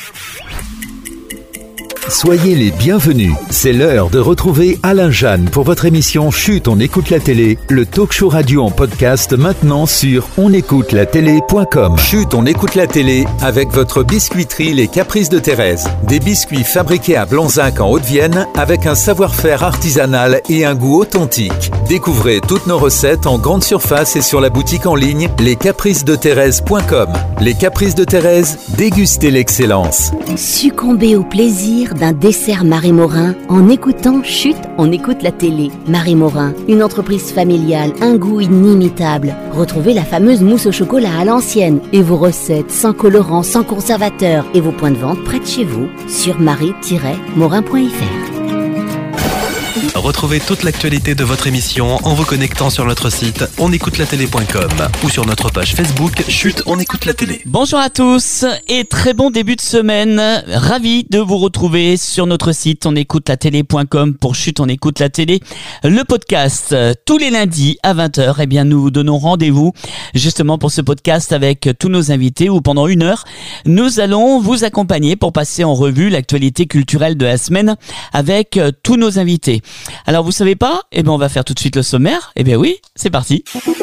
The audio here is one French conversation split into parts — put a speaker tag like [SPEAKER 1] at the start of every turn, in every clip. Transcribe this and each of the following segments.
[SPEAKER 1] Soyez les bienvenus. C'est l'heure de retrouver Alain Jeanne pour votre émission Chut, on écoute la télé, le talk show radio en podcast maintenant sur onécoutelatélé.com. Chut, on écoute la télé avec votre biscuiterie Les Caprices de Thérèse. Des biscuits fabriqués à Blanzac en Haute-Vienne avec un savoir-faire artisanal et un goût authentique. Découvrez toutes nos recettes en grande surface et sur la boutique en ligne lescapricesdethérèse.com. Les Caprices de Thérèse, dégustez l'excellence.
[SPEAKER 2] Succombez au plaisir d'un dessert Marie Morin en écoutant Chut, on écoute la télé. Marie Morin, une entreprise familiale, un goût inimitable. Retrouvez la fameuse mousse au chocolat à l'ancienne et vos recettes sans colorant, sans conservateur et vos points de vente près de chez vous sur marie-morin.fr.
[SPEAKER 3] Retrouvez toute l'actualité de votre émission en vous connectant sur notre site onécoutelatélé.com ou sur notre page Facebook Chut, on écoute la télé.
[SPEAKER 4] Bonjour à tous et très bon début de semaine. Ravi de vous retrouver sur notre site onécoutelatélé.com pour Chut, on écoute la télé. Le podcast tous les lundis à 20h. Eh bien, nous vous donnons rendez-vous justement pour ce podcast avec tous nos invités où pendant 1 heure, nous allons vous accompagner pour passer en revue l'actualité culturelle de la semaine avec tous nos invités. Alors vous savez pas ? Eh bien on va faire tout de suite le sommaire. Eh bien oui, c'est parti.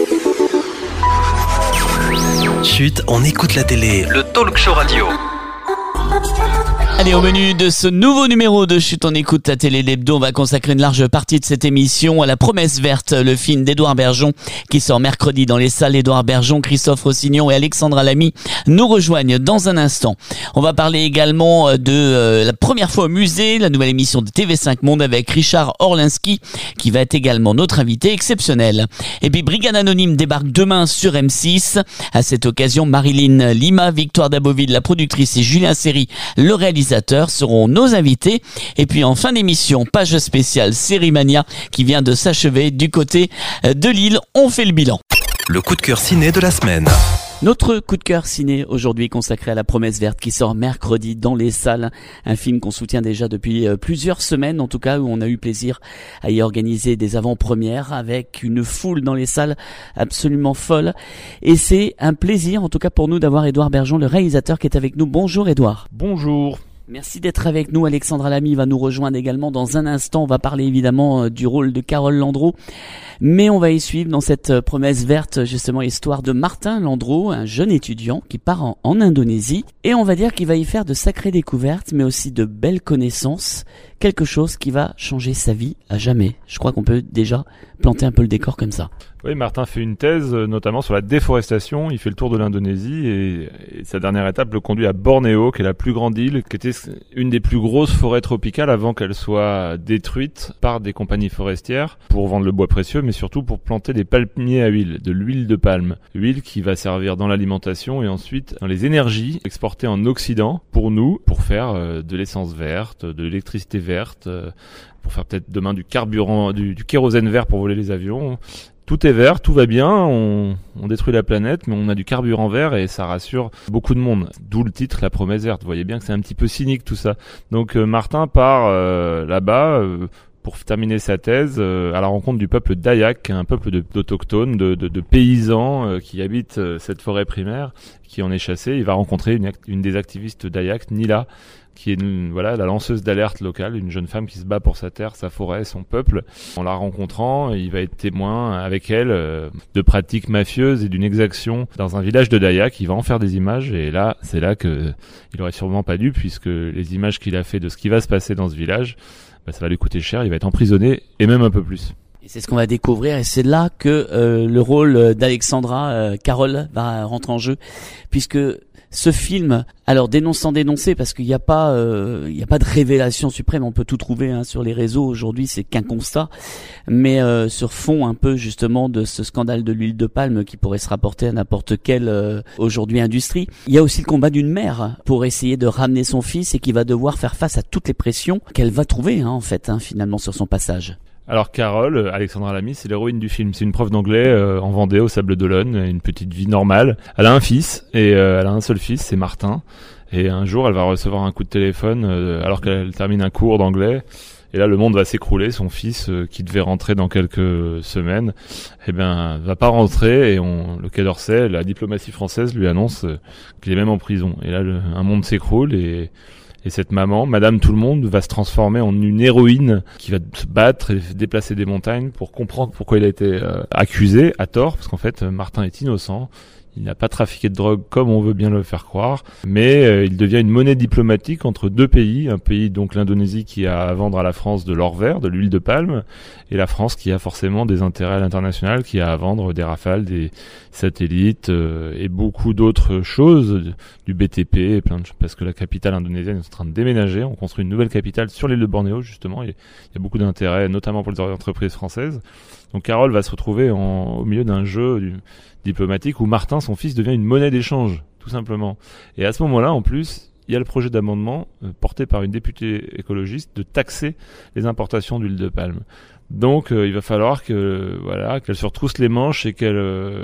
[SPEAKER 3] Chut, on écoute la télé, le talk show radio.
[SPEAKER 4] Allez, au menu de ce nouveau numéro de Chut, on écoute la télé l'hebdo, on va consacrer une large partie de cette émission à La Promesse Verte, le film d'Édouard Bergeon qui sort mercredi dans les salles. Édouard Bergeon, Christophe Rossignon et Alexandra Lamy nous rejoignent dans un instant. On va parler également de la première fois au musée, la nouvelle émission de TV5 Monde avec Richard Orlinski qui va être également notre invité exceptionnel. Et puis Brigade Anonyme débarque demain sur M6. À cette occasion, Marilyn Lima, Victoire Daboville, la productrice, et Julien Seri, le réalisateur, seront nos invités. Et puis en fin d'émission, page spéciale Série Mania qui vient de s'achever du côté de Lille. On fait le bilan.
[SPEAKER 3] Le coup de cœur ciné de la semaine.
[SPEAKER 4] Notre coup de cœur ciné aujourd'hui consacré à La Promesse Verte qui sort mercredi dans les salles. Un film qu'on soutient déjà depuis plusieurs semaines, en tout cas où on a eu plaisir à y organiser des avant-premières avec une foule dans les salles absolument folle. Et c'est un plaisir en tout cas pour nous d'avoir Édouard Bergeon, le réalisateur, qui est avec nous. Bonjour Édouard.
[SPEAKER 5] Bonjour.
[SPEAKER 4] Merci d'être avec nous. Alexandra Lamy va nous rejoindre également dans un instant. On va parler évidemment du rôle de Carole Landreau, mais on va y suivre dans cette Promesse Verte justement l'histoire de Martin Landreau, un jeune étudiant qui part en Indonésie, et on va dire qu'il va y faire de sacrées découvertes mais aussi de belles connaissances, quelque chose qui va changer sa vie à jamais. Je crois qu'on peut déjà planter un peu le décor comme ça.
[SPEAKER 5] Oui, Martin fait une thèse notamment sur la déforestation. Il fait le tour de l'Indonésie et sa dernière étape le conduit à Bornéo, qui est la plus grande île, qui était une des plus grosses forêts tropicales avant qu'elle soit détruite par des compagnies forestières pour vendre le bois précieux, mais surtout pour planter des palmiers à huile, de l'huile de palme. Huile qui va servir dans l'alimentation et ensuite dans les énergies exportées en Occident pour nous, pour faire de l'essence verte, de l'électricité verte, pour faire peut-être demain du carburant, du kérosène vert pour voler les avions. Tout est vert, tout va bien, on détruit la planète, mais on a du carburant vert et ça rassure beaucoup de monde. D'où le titre La Promesse Verte. Vous voyez bien que c'est un petit peu cynique tout ça. Donc Martin part là-bas pour terminer sa thèse à la rencontre du peuple Dayak, un peuple d'autochtones, de paysans qui habitent cette forêt primaire, qui en est chassé. Il va rencontrer une des activistes Dayak, Nila, qui est la lanceuse d'alerte locale, une jeune femme qui se bat pour sa terre, sa forêt, son peuple. En la rencontrant, il va être témoin avec elle de pratiques mafieuses et d'une exaction dans un village de Dayak. Il va en faire des images et là, c'est là que il aurait sûrement pas dû, puisque les images qu'il a fait de ce qui va se passer dans ce village, ça va lui coûter cher. Il va être emprisonné et même un peu plus.
[SPEAKER 4] Et c'est ce qu'on va découvrir, et c'est là que le rôle d'Alexandra, Carole, va rentrer en jeu, puisque ce film, alors dénonce sans dénoncer, parce qu'il n'y a pas de révélation suprême, on peut tout trouver sur les réseaux aujourd'hui, c'est qu'un constat, mais sur fond un peu justement de ce scandale de l'huile de palme qui pourrait se rapporter à n'importe quelle aujourd'hui industrie. Il y a aussi le combat d'une mère pour essayer de ramener son fils et qui va devoir faire face à toutes les pressions qu'elle va trouver finalement sur son passage.
[SPEAKER 5] Alors Carole, Alexandra Lamy, c'est l'héroïne du film. C'est une prof d'anglais en Vendée, au Sables d'Olonne, une petite vie normale. Elle a un fils, et elle a un seul fils, c'est Martin. Et un jour, elle va recevoir un coup de téléphone alors qu'elle termine un cours d'anglais. Et là, le monde va s'écrouler. Son fils, qui devait rentrer dans quelques semaines, va pas rentrer. Et le Quai d'Orsay, la diplomatie française lui annonce qu'il est même en prison. Et là, un monde s'écroule et cette maman, Madame Tout-le-Monde, va se transformer en une héroïne qui va se battre et déplacer des montagnes pour comprendre pourquoi il a été accusé à tort, parce qu'en fait, Martin est innocent. Il n'a pas trafiqué de drogue comme on veut bien le faire croire, mais il devient une monnaie diplomatique entre deux pays. Un pays, donc l'Indonésie, qui a à vendre à la France de l'or vert, de l'huile de palme, et la France qui a forcément des intérêts à l'international, qui a à vendre des Rafales, des satellites et beaucoup d'autres choses, du BTP, parce que la capitale indonésienne est en train de déménager. On construit une nouvelle capitale sur l'île de Bornéo, justement. Il y a beaucoup d'intérêts, notamment pour les entreprises françaises. Donc Carole va se retrouver au milieu d'un jeu diplomatique où Martin, son fils, devient une monnaie d'échange, tout simplement. Et à ce moment-là, en plus, il y a le projet d'amendement porté par une députée écologiste de taxer les importations d'huile de palme. Donc il va falloir qu'elle se retrousse les manches et qu'elle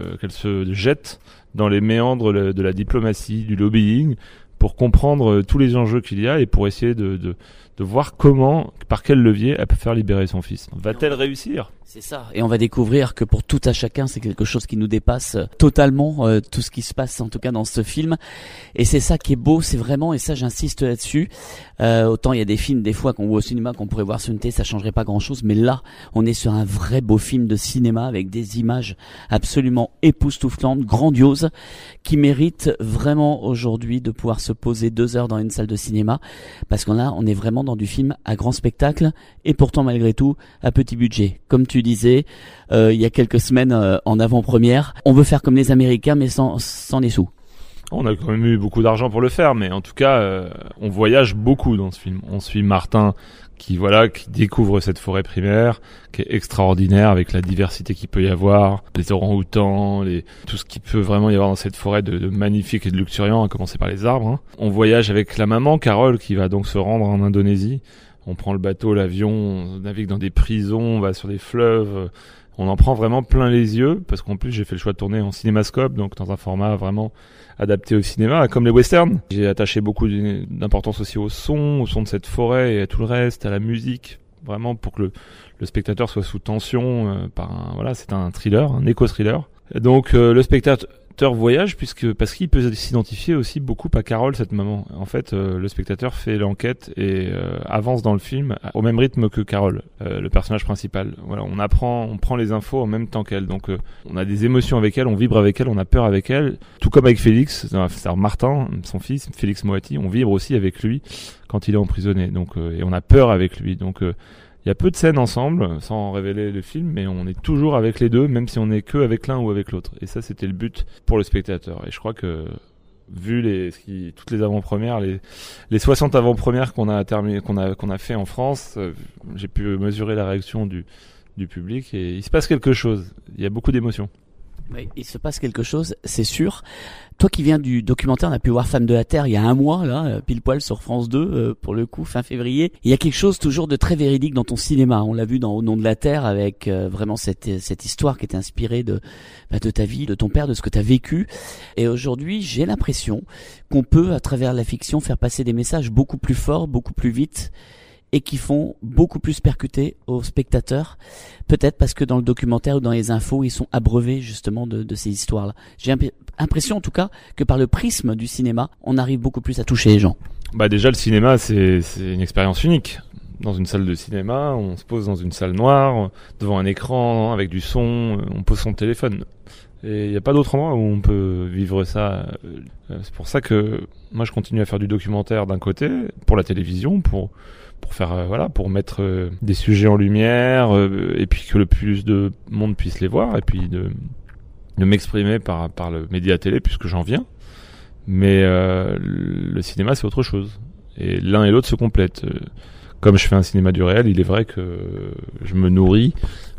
[SPEAKER 5] se jette dans les méandres de la diplomatie, du lobbying, pour comprendre tous les enjeux qu'il y a et pour essayer de voir par quel levier elle peut faire libérer son fils. Va-t-elle réussir ?
[SPEAKER 4] C'est ça. Et on va découvrir que pour tout à chacun, c'est quelque chose qui nous dépasse totalement, tout ce qui se passe en tout cas dans ce film. Et c'est ça qui est beau, c'est vraiment, et ça j'insiste là-dessus, autant il y a des films des fois qu'on voit au cinéma qu'on pourrait voir sur une télé, ça changerait pas grand-chose, mais là, on est sur un vrai beau film de cinéma avec des images absolument époustouflantes, grandioses, qui méritent vraiment aujourd'hui de pouvoir se poser 2 heures dans une salle de cinéma, parce qu'on est vraiment dans du film à grand spectacle, et pourtant malgré tout, à petit budget. Comme tu disais, il y a quelques semaines en avant-première, on veut faire comme les Américains, mais sans les sous.
[SPEAKER 5] On a quand même eu beaucoup d'argent pour le faire, mais en tout cas, on voyage beaucoup dans ce film. On suit Martin qui découvre cette forêt primaire, qui est extraordinaire avec la diversité qu'il peut y avoir, les orang-outans, tout ce qu'il peut vraiment y avoir dans cette forêt de magnifique et de luxuriant, à commencer par les arbres. On voyage avec la maman, Carole, qui va donc se rendre en Indonésie. On prend le bateau, l'avion, on navigue dans des prisons, on va sur des fleuves, on en prend vraiment plein les yeux, parce qu'en plus j'ai fait le choix de tourner en cinémascope, donc dans un format vraiment adapté au cinéma, comme les westerns. J'ai attaché beaucoup d'importance aussi au son de cette forêt et à tout le reste, à la musique, vraiment pour que le spectateur soit sous tension c'est un thriller, un éco-thriller. Donc le spectateur voyage parce qu'il peut s'identifier aussi beaucoup à Carole, cette maman. En fait, le spectateur fait l'enquête et avance dans le film au même rythme que Carole, le personnage principal. Voilà, on prend les infos en même temps qu'elle. Donc on a des émotions avec elle, on vibre avec elle, on a peur avec elle. Tout comme avec Félix, c'est-à-dire Martin, son fils, Félix Moati, on vibre aussi avec lui quand il est emprisonné. Donc et on a peur avec lui. Donc il y a peu de scènes ensemble, sans révéler le film, mais on est toujours avec les deux, même si on n'est que avec l'un ou avec l'autre. Et ça, c'était le but pour le spectateur. Et je crois que, vu toutes les avant-premières, les 60 avant-premières qu'on a fait en France, j'ai pu mesurer la réaction du public et il se passe quelque chose. Il y a beaucoup d'émotions.
[SPEAKER 4] Oui, il se passe quelque chose, c'est sûr. Toi qui viens du documentaire, on a pu voir Femmes de la Terre il y a 1 mois, là, pile poil sur France 2, pour le coup, fin février. Il y a quelque chose toujours de très véridique dans ton cinéma. On l'a vu dans Au nom de la Terre avec vraiment cette histoire qui est inspirée de ta vie, de ton père, de ce que tu as vécu. Et aujourd'hui, j'ai l'impression qu'on peut, à travers la fiction, faire passer des messages beaucoup plus forts, beaucoup plus vite, et qui font beaucoup plus percuter aux spectateurs, peut-être parce que dans le documentaire ou dans les infos, ils sont abreuvés justement de ces histoires-là. J'ai l'impression en tout cas que par le prisme du cinéma, on arrive beaucoup plus à toucher les gens.
[SPEAKER 5] Déjà le cinéma, c'est une expérience unique. Dans une salle de cinéma, on se pose dans une salle noire, devant un écran, avec du son, on pose son téléphone. Et il n'y a pas d'autre endroit où on peut vivre ça. C'est pour ça que moi je continue à faire du documentaire d'un côté, pour la télévision, pour faire pour mettre des sujets en lumière et puis que le plus de monde puisse les voir et puis de m'exprimer par le média télé puisque j'en viens. Mais le cinéma c'est autre chose et l'un et l'autre se complètent. Comme je fais un cinéma du réel, il est vrai que je me nourris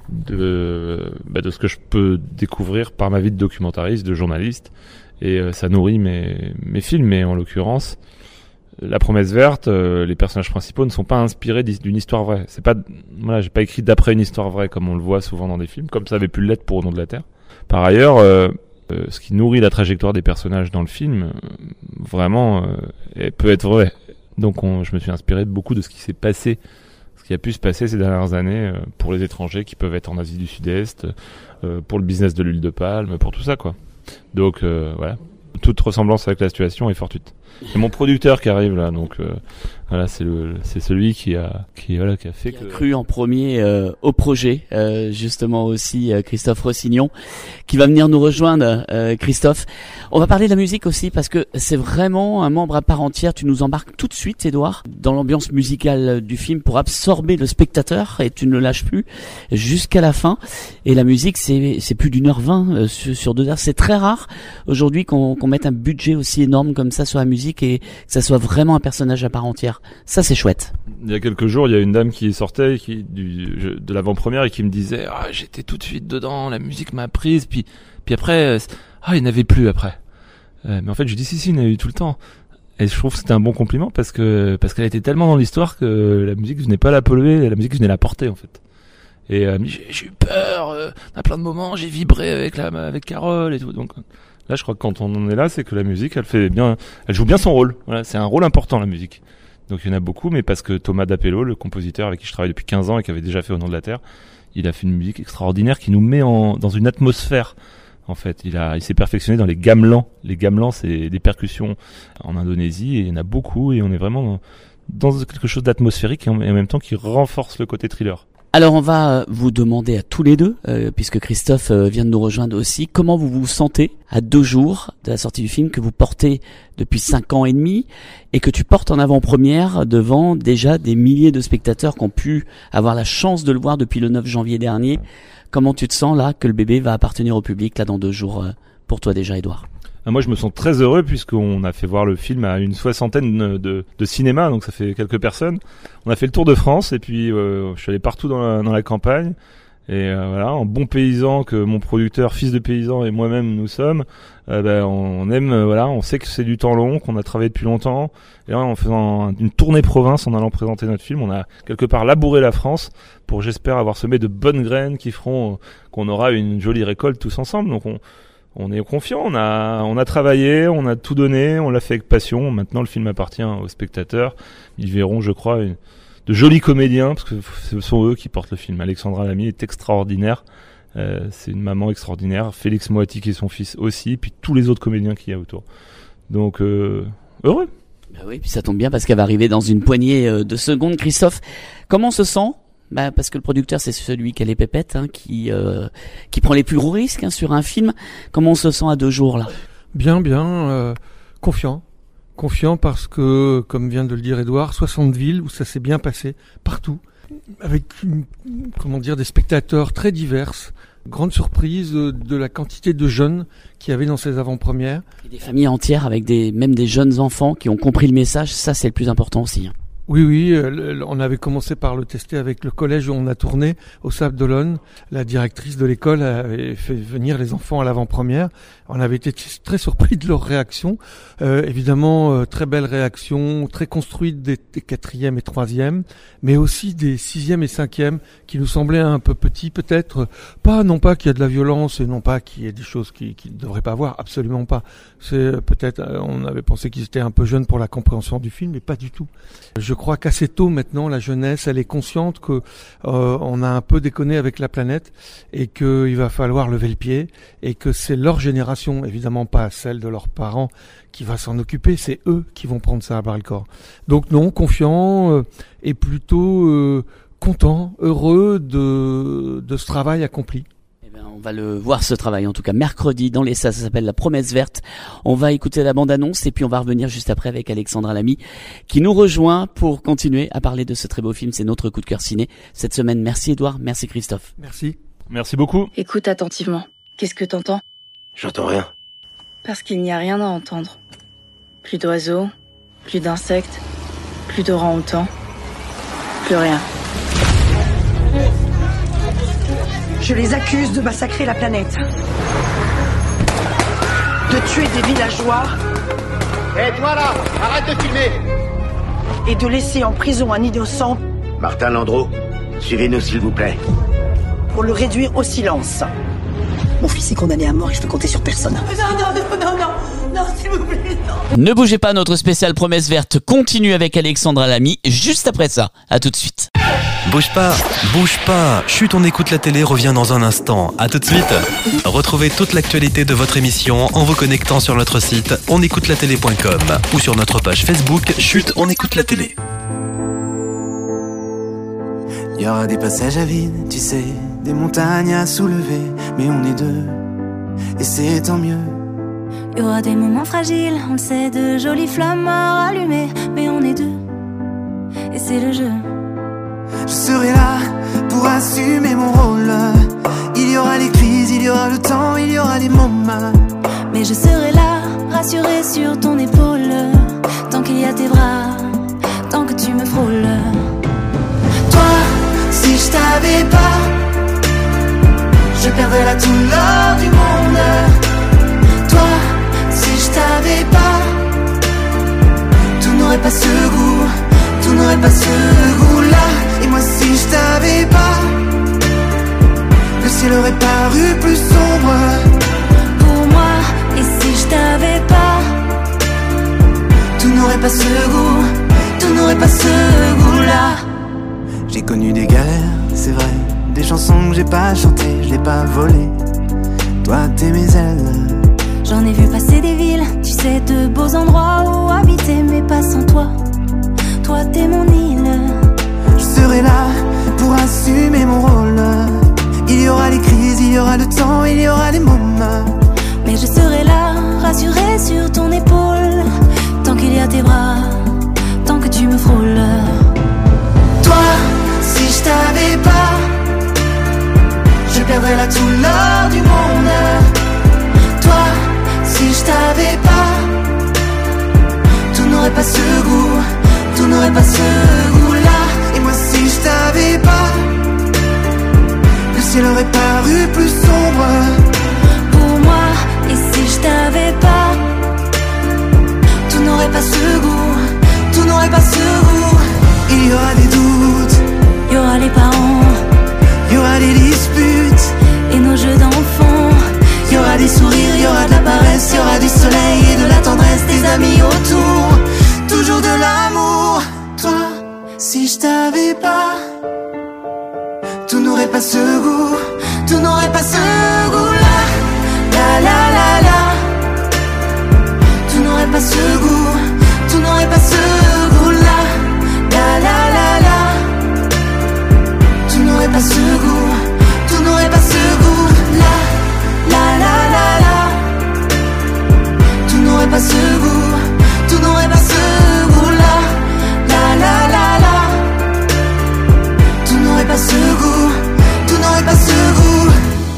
[SPEAKER 5] de ce que je peux découvrir par ma vie de documentariste, de journaliste et ça nourrit mes films. Mais en l'occurrence, La Promesse Verte, les personnages principaux ne sont pas inspirés d'une histoire vraie. J'ai pas écrit d'après une histoire vraie comme on le voit souvent dans des films, comme ça avait pu l'être pour Au nom de la Terre. Par ailleurs, ce qui nourrit la trajectoire des personnages dans le film, vraiment, peut être vrai. Donc je me suis inspiré de beaucoup de ce qui s'est passé, ce qui a pu se passer ces dernières années pour les étrangers qui peuvent être en Asie du Sud-Est, pour le business de l'huile de palme, pour tout ça, quoi. Donc voilà, toute ressemblance avec la situation est fortuite. C'est mon producteur qui arrive là, donc voilà, c'est celui qui a fait
[SPEAKER 4] qui a cru en premier au projet, justement aussi Christophe Rossignon, qui va venir nous rejoindre. Christophe, on va parler de la musique aussi parce que c'est vraiment un membre à part entière. Tu nous embarques tout de suite, Édouard, dans l'ambiance musicale du film pour absorber le spectateur et tu ne le lâches plus jusqu'à la fin. Et la musique, c'est plus d'1h20 sur 2 heures. C'est très rare aujourd'hui qu'on mette un budget aussi énorme comme ça sur la musique et que ça soit vraiment un personnage à part entière. Ça, c'est chouette.
[SPEAKER 5] Il y a quelques jours, il y a une dame qui sortait de l'avant-première et qui me disait j'étais tout de suite dedans, la musique m'a prise, puis après il n'y en avait plus après. Mais en fait, je dis si, il y en a eu tout le temps. Et je trouve que c'était un bon compliment parce qu'elle était tellement dans l'histoire que la musique venait pas la polluer, la musique venait la porter en fait. Et j'ai eu peur à plein de moments, j'ai vibré avec Carole et tout. Donc là, je crois que quand on en est là, c'est que la musique, elle joue bien son rôle. Voilà, c'est un rôle important, la musique. Donc il y en a beaucoup, mais parce que Thomas Dappello, le compositeur avec qui je travaille depuis 15 ans et qui avait déjà fait Au nom de la terre, il a fait une musique extraordinaire qui nous met dans une atmosphère. En fait, il s'est perfectionné dans les gamelans. Les gamelans, c'est des percussions en Indonésie et il y en a beaucoup et on est vraiment dans quelque chose d'atmosphérique et en même temps qui renforce le côté thriller.
[SPEAKER 4] Alors on va vous demander à tous les deux, puisque Christophe vient de nous rejoindre aussi, comment vous vous sentez à 2 jours de la sortie du film que vous portez depuis 5 ans et demi et que tu portes en avant-première devant déjà des milliers de spectateurs qui ont pu avoir la chance de le voir depuis le 9 janvier dernier. Comment tu te sens là que le bébé va appartenir au public là dans 2 jours pour toi déjà, Édouard?
[SPEAKER 5] Moi, je me sens très heureux puisqu'on a fait voir le film à une 60aine de cinémas, donc ça fait quelques personnes. On a fait le tour de France et puis je suis allé partout dans la campagne. Et voilà, en bon paysan que mon producteur, fils de paysan et moi-même nous sommes, on aime, on sait que c'est du temps long, qu'on a travaillé depuis longtemps. Et là, en faisant une tournée province, en allant présenter notre film, on a quelque part labouré la France pour, j'espère, avoir semé de bonnes graines qui feront qu'on aura une jolie récolte tous ensemble. Donc on est confiant, on a travaillé, on a tout donné, on l'a fait avec passion. Maintenant, le film appartient aux spectateurs. Ils verront, je crois, de jolis comédiens, parce que ce sont eux qui portent le film. Alexandra Lamy est extraordinaire. C'est une maman extraordinaire. Félix Moati qui est son fils aussi, puis tous les autres comédiens qu'il y a autour. Donc, heureux.
[SPEAKER 4] Ben oui, puis ça tombe bien parce qu'elle va arriver dans une poignée de secondes. Christophe, comment on se sent? Parce que le producteur, c'est celui qui a les pépettes, qui prend les plus gros risques sur un film. Comment on se sent à 2 jours là?
[SPEAKER 6] Bien, confiant parce que, comme vient de le dire Édouard, 60 villes où ça s'est bien passé partout, avec des spectateurs très divers. Grande surprise de la quantité de jeunes qu'il y avait dans ces avant-premières.
[SPEAKER 4] Et des familles entières avec même des jeunes enfants qui ont compris le message. Ça, c'est le plus important aussi.
[SPEAKER 6] Oui, on avait commencé par le tester avec le collège où on a tourné au Sable d'Olonne. La directrice de l'école avait fait venir les enfants à l'avant-première. On avait été très surpris de leur réaction. Évidemment, très belle réaction, très construite des 4e et 3e, mais aussi des 6e et 5e qui nous semblaient un peu petits, peut-être. Non pas qu'il y a de la violence et non pas qu'il y ait des choses qu'ils ne devraient pas voir, absolument pas. C'est peut-être, on avait pensé qu'ils étaient un peu jeunes pour la compréhension du film, mais pas du tout. Je crois qu'assez tôt maintenant, la jeunesse, elle est consciente que on a un peu déconné avec la planète et qu'il va falloir lever le pied et que c'est leur génération, évidemment pas celle de leurs parents, qui va s'en occuper. C'est eux qui vont prendre ça à bras-le-corps. Donc non, confiant et plutôt content, heureux de ce travail accompli.
[SPEAKER 4] On va le voir ce travail en tout cas mercredi dans les salles, ça s'appelle La Promesse Verte. On va écouter la bande-annonce et puis on va revenir juste après avec Alexandra Lamy qui nous rejoint pour continuer à parler de ce très beau film. C'est notre coup de cœur ciné cette semaine. Merci Édouard, merci Christophe.
[SPEAKER 5] Merci beaucoup.
[SPEAKER 7] Écoute attentivement. Qu'est-ce que t'entends?
[SPEAKER 8] J'entends rien.
[SPEAKER 7] Parce qu'il n'y a rien à entendre. Plus d'oiseaux, plus d'insectes, plus d'orang-outans, plus rien.
[SPEAKER 9] Je les accuse de massacrer la planète. De tuer des villageois.
[SPEAKER 8] Hé, toi là, arrête de filmer.
[SPEAKER 9] Et de laisser en prison un innocent.
[SPEAKER 8] Martin Landreau, suivez-nous s'il vous plaît.
[SPEAKER 9] Pour le réduire au silence. Mon fils est condamné à mort et je peux compter sur personne. Non, s'il vous plaît, non.
[SPEAKER 4] Ne bougez pas, notre spécial Promesse Verte continue avec Alexandra Lamy juste après ça. À tout de suite.
[SPEAKER 3] Bouge pas. Chut, on écoute la télé revient dans un instant. À tout de suite. Retrouvez toute l'actualité de votre émission en vous connectant sur notre site onécoutelatélé.com ou sur notre page Facebook Chut, on écoute la télé.
[SPEAKER 10] Il y aura des passages à vide, tu sais, des montagnes à soulever, mais on est deux, et c'est tant mieux.
[SPEAKER 11] Il y aura des moments fragiles, on le sait, de jolies flammes à rallumer, mais on est deux, et c'est le jeu.
[SPEAKER 10] Je serai là pour assumer mon rôle. Il y aura les crises, il y aura le temps, il y aura les moments.
[SPEAKER 11] Mais je serai là, rassurée sur ton épaule, tant qu'il y a tes bras, tant que tu me frôles.
[SPEAKER 10] Toi, si je t'avais pas, je perdrais là tout l'or du monde. Toi, si je t'avais pas, tout n'aurait pas ce goût, tout n'aurait pas ce goût-là. Et moi si je t'avais pas, le ciel aurait paru plus sombre
[SPEAKER 11] pour moi. Et si je t'avais pas,
[SPEAKER 10] tout n'aurait pas ce goût, tout n'aurait pas ce goût-là. J'ai connu des galères, c'est vrai, des chansons que j'ai pas chantées, je l'ai pas volées. Toi t'es mes ailes.
[SPEAKER 11] J'en ai vu passer des villes, tu sais, de beaux endroits où habiter, mais pas sans toi. Toi t'es mon île.
[SPEAKER 10] Je serai là pour assumer mon rôle. Il y aura les crises, il y aura le temps, il y aura les moments.
[SPEAKER 11] Mais je serai là, rassurée sur ton épaule, tant qu'il y a tes bras, tant que tu me frôles.
[SPEAKER 10] Toi, si je t'avais pas, je perdrais là tout l'or du monde. Toi, si je t'avais pas, tout n'aurait pas ce goût, tout n'aurait pas ce goût-là. Et moi si je t'avais pas, le ciel aurait paru plus sombre
[SPEAKER 11] pour moi. Et si je t'avais pas, tout n'aurait pas ce goût, tout n'aurait pas ce goût.
[SPEAKER 10] Il y aura des doutes,
[SPEAKER 11] il y aura les parents,
[SPEAKER 10] il y aura des disputes
[SPEAKER 11] et nos jeux d'enfants.
[SPEAKER 10] Il y aura des sourires, il y aura de la paresse, il y aura du soleil et de la tendresse, des amis autour, toujours de l'amour. Toi, si je t'avais pas, tout n'aurait pas ce goût, tout n'aurait pas ce goût-là. La la la la, tout n'aurait pas ce goût, tout n'aurait pas ce goût-là. La la la la, tout n'aurait pas ce goût, tout n'aurait pas ce goût-là. La la la la, tout n'aurait pas ce goût, tout n'aurait pas ce goût-là. La la la la, tout n'aurait pas ce goût, tout n'aurait pas ce goût.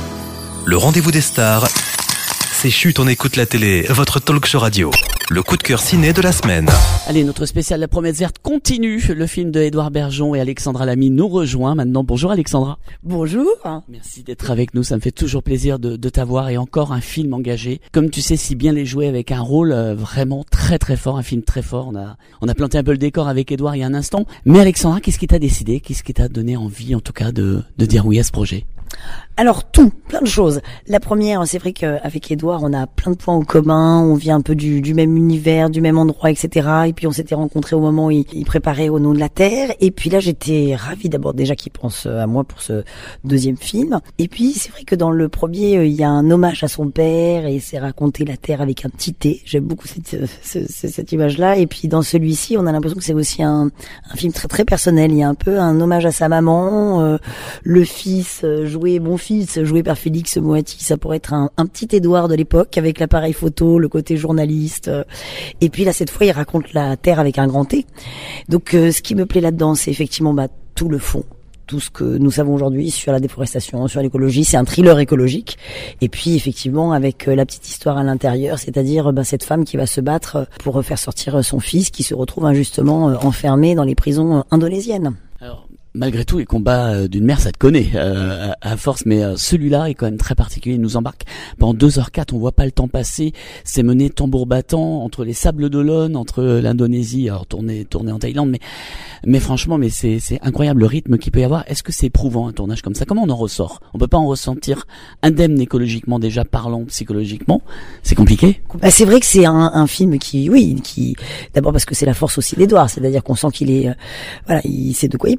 [SPEAKER 3] Le rendez-vous des stars, c'est Chut, on écoute la télé, votre talk show radio. Le coup de cœur ciné de la semaine.
[SPEAKER 4] Allez, notre spécial La Promesse Verte continue. Le film de Édouard Bergeon et Alexandra Lamy nous rejoint maintenant. Bonjour Alexandra.
[SPEAKER 12] Bonjour.
[SPEAKER 4] Merci d'être avec nous, ça me fait toujours plaisir de t'avoir et encore un film engagé. Comme tu sais si bien les jouer avec un rôle vraiment très très fort, un film très fort. On a planté un peu le décor avec Édouard il y a un instant. Mais Alexandra, qu'est-ce qui t'a décidé, qu'est-ce qui t'a donné envie en tout cas de dire oui à ce projet?
[SPEAKER 12] Alors plein de choses. La première, c'est vrai qu'avec Édouard, on a plein de points en commun, on vient un peu du même univers, du même endroit, etc. Et puis on s'était rencontrés au moment où il préparait Au nom de la Terre. Et puis là, j'étais ravie d'abord déjà qu'il pense à moi pour ce deuxième film. Et puis c'est vrai que dans le premier, il y a un hommage à son père et c'est raconter la Terre avec un petit T. J'aime beaucoup cette image-là. Et puis dans celui-ci, on a l'impression que c'est aussi un film très très personnel. Il y a un peu un hommage à sa maman, le fils mon fils joué par Félix Moati, ça pourrait être un petit Édouard de l'époque avec l'appareil photo, le côté journaliste. Et puis là, cette fois, il raconte la Terre avec un grand T. Donc, ce qui me plaît là-dedans, c'est effectivement tout le fond. Tout ce que nous savons aujourd'hui sur la déforestation, sur l'écologie, c'est un thriller écologique. Et puis effectivement avec la petite histoire à l'intérieur, c'est-à-dire cette femme qui va se battre pour faire sortir son fils qui se retrouve injustement enfermé dans les prisons indonésiennes.
[SPEAKER 4] Alors, malgré tout, les combats d'une mer, ça te connaît à force, mais celui-là est quand même très particulier. Il nous embarque pendant 2h04, on voit pas le temps passer. C'est mené tambour battant entre les Sables d'Olonne, entre l'Indonésie, alors tourné en Thaïlande, mais franchement, c'est incroyable le rythme qu'il peut y avoir. Est-ce que c'est éprouvant un tournage comme ça? Comment on en ressort? On peut pas en ressentir indemne écologiquement déjà parlant, psychologiquement. C'est compliqué.
[SPEAKER 12] C'est vrai que c'est un film qui d'abord parce que c'est la force aussi d'Édouard, c'est-à-dire qu'on sent qu'il est, il sait de quoi il parle, il connaît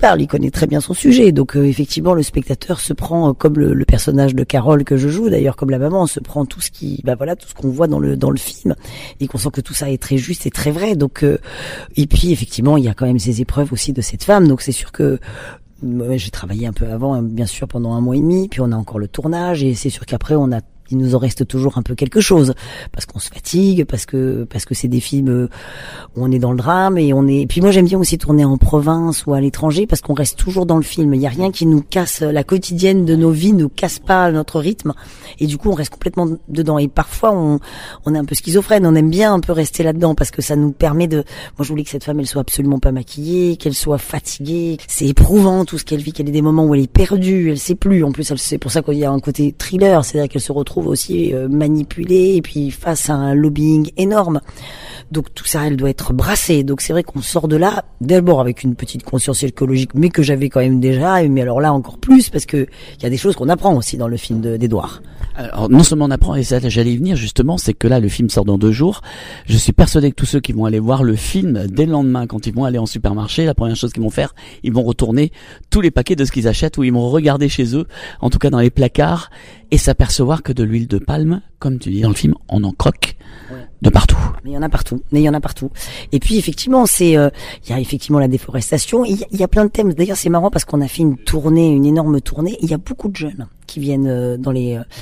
[SPEAKER 12] connaît très bien son sujet. Donc effectivement, le spectateur se prend comme le personnage de Carole que je joue, d'ailleurs comme la maman, se prend tout ce qui, tout ce qu'on voit dans le film, et qu'on sent que tout ça est très juste et très vrai. Donc et puis effectivement, il y a quand même ces épreuves aussi de cette femme. Donc c'est sûr que j'ai travaillé un peu avant, bien sûr, pendant 1 mois et demi, puis on a encore le tournage, et c'est sûr qu'après il nous en reste toujours un peu quelque chose, parce qu'on se fatigue, parce que c'est des films où on est dans le drame, et puis moi j'aime bien aussi tourner en province ou à l'étranger, parce qu'on reste toujours dans le film. Il y a rien qui nous casse, la quotidienne de nos vies nous casse pas notre rythme, et du coup on reste complètement dedans. Et parfois on est un peu schizophrène, on aime bien un peu rester là-dedans, parce que ça nous permet moi je voulais que cette femme elle soit absolument pas maquillée, qu'elle soit fatiguée. C'est éprouvant tout ce qu'elle vit, qu'elle ait des moments où elle est perdue, elle sait plus. En plus c'est pour ça qu'il y a un côté thriller, c'est-à-dire qu'elle se retrouve aussi manipulée, et puis face à un lobbying énorme. Donc tout ça, elle doit être brassée. Donc c'est vrai qu'on sort de là d'abord avec une petite conscience écologique, mais que j'avais quand même déjà, mais alors là encore plus, parce que il y a des choses qu'on apprend aussi dans le film d'Edouard.
[SPEAKER 4] Alors, non seulement on apprend, et ça, j'allais y venir justement, c'est que là, le film sort dans 2 jours. Je suis persuadé que tous ceux qui vont aller voir le film dès le lendemain, quand ils vont aller en supermarché, la première chose qu'ils vont faire, ils vont retourner tous les paquets de ce qu'ils achètent, ou ils vont regarder chez eux, en tout cas dans les placards, et s'apercevoir que de l'huile de palme, comme tu dis dans le film, on en croque de partout.
[SPEAKER 12] Mais il y en a partout. Et puis effectivement, il y a effectivement la déforestation. Il y a plein de thèmes. D'ailleurs, c'est marrant parce qu'on a fait une énorme tournée. Il y a beaucoup de jeunes qui viennent dans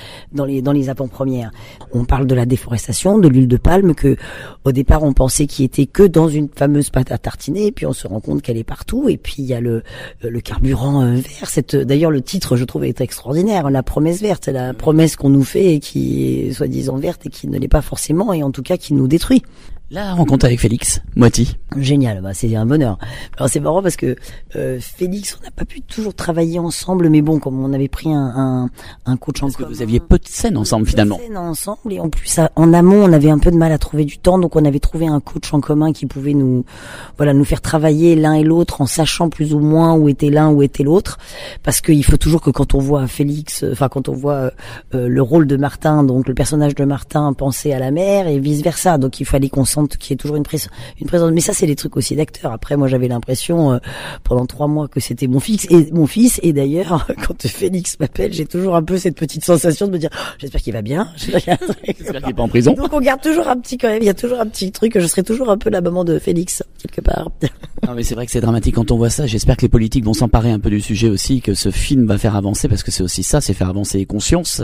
[SPEAKER 12] les avant-premières. On parle de la déforestation, de l'huile de palme, que au départ on pensait qu'il était que dans une fameuse pâte à tartiner, et puis on se rend compte qu'elle est partout. Et puis il y a le carburant vert. D'ailleurs, le titre, je trouve, est extraordinaire. La promesse verte, c'est la promesse qu'on nous fait et qui est soi-disant verte et qui ne l'est pas forcément, et en tout cas qui nous détruit.
[SPEAKER 4] La rencontre avec Félix Moiti.
[SPEAKER 12] Génial, c'est un bonheur. Alors c'est marrant parce que Félix, on n'a pas pu toujours travailler ensemble, mais bon, comme on avait pris un coach en commun.
[SPEAKER 4] Parce que vous aviez peu de scènes ensemble finalement.
[SPEAKER 12] Peu de scènes ensemble, et en plus en amont, on avait un peu de mal à trouver du temps, donc on avait trouvé un coach en commun qui pouvait nous faire travailler l'un et l'autre en sachant plus ou moins où était l'un, où était l'autre, parce qu'il faut toujours que quand on voit Félix, quand on voit le rôle de Martin, donc le personnage de Martin, penser à la mère et vice versa, donc il fallait qu'on sente qu'il y ait toujours une présence. Mais ça, c'est des trucs aussi d'acteurs. Après, moi, j'avais l'impression pendant 3 mois que c'était mon fils. Et d'ailleurs, quand Félix m'appelle, j'ai toujours un peu cette petite sensation de me dire, j'espère qu'il va bien.
[SPEAKER 4] J'espère qu'il est pas en prison.
[SPEAKER 12] Donc on garde toujours un petit quand même. Il y a toujours un petit truc. Je serai toujours un peu la maman de Félix quelque part.
[SPEAKER 4] Non, mais c'est vrai que c'est dramatique quand on voit ça. J'espère que les politiques vont s'emparer un peu du sujet aussi, que ce film va faire avancer, parce que c'est aussi ça, c'est faire avancer les consciences,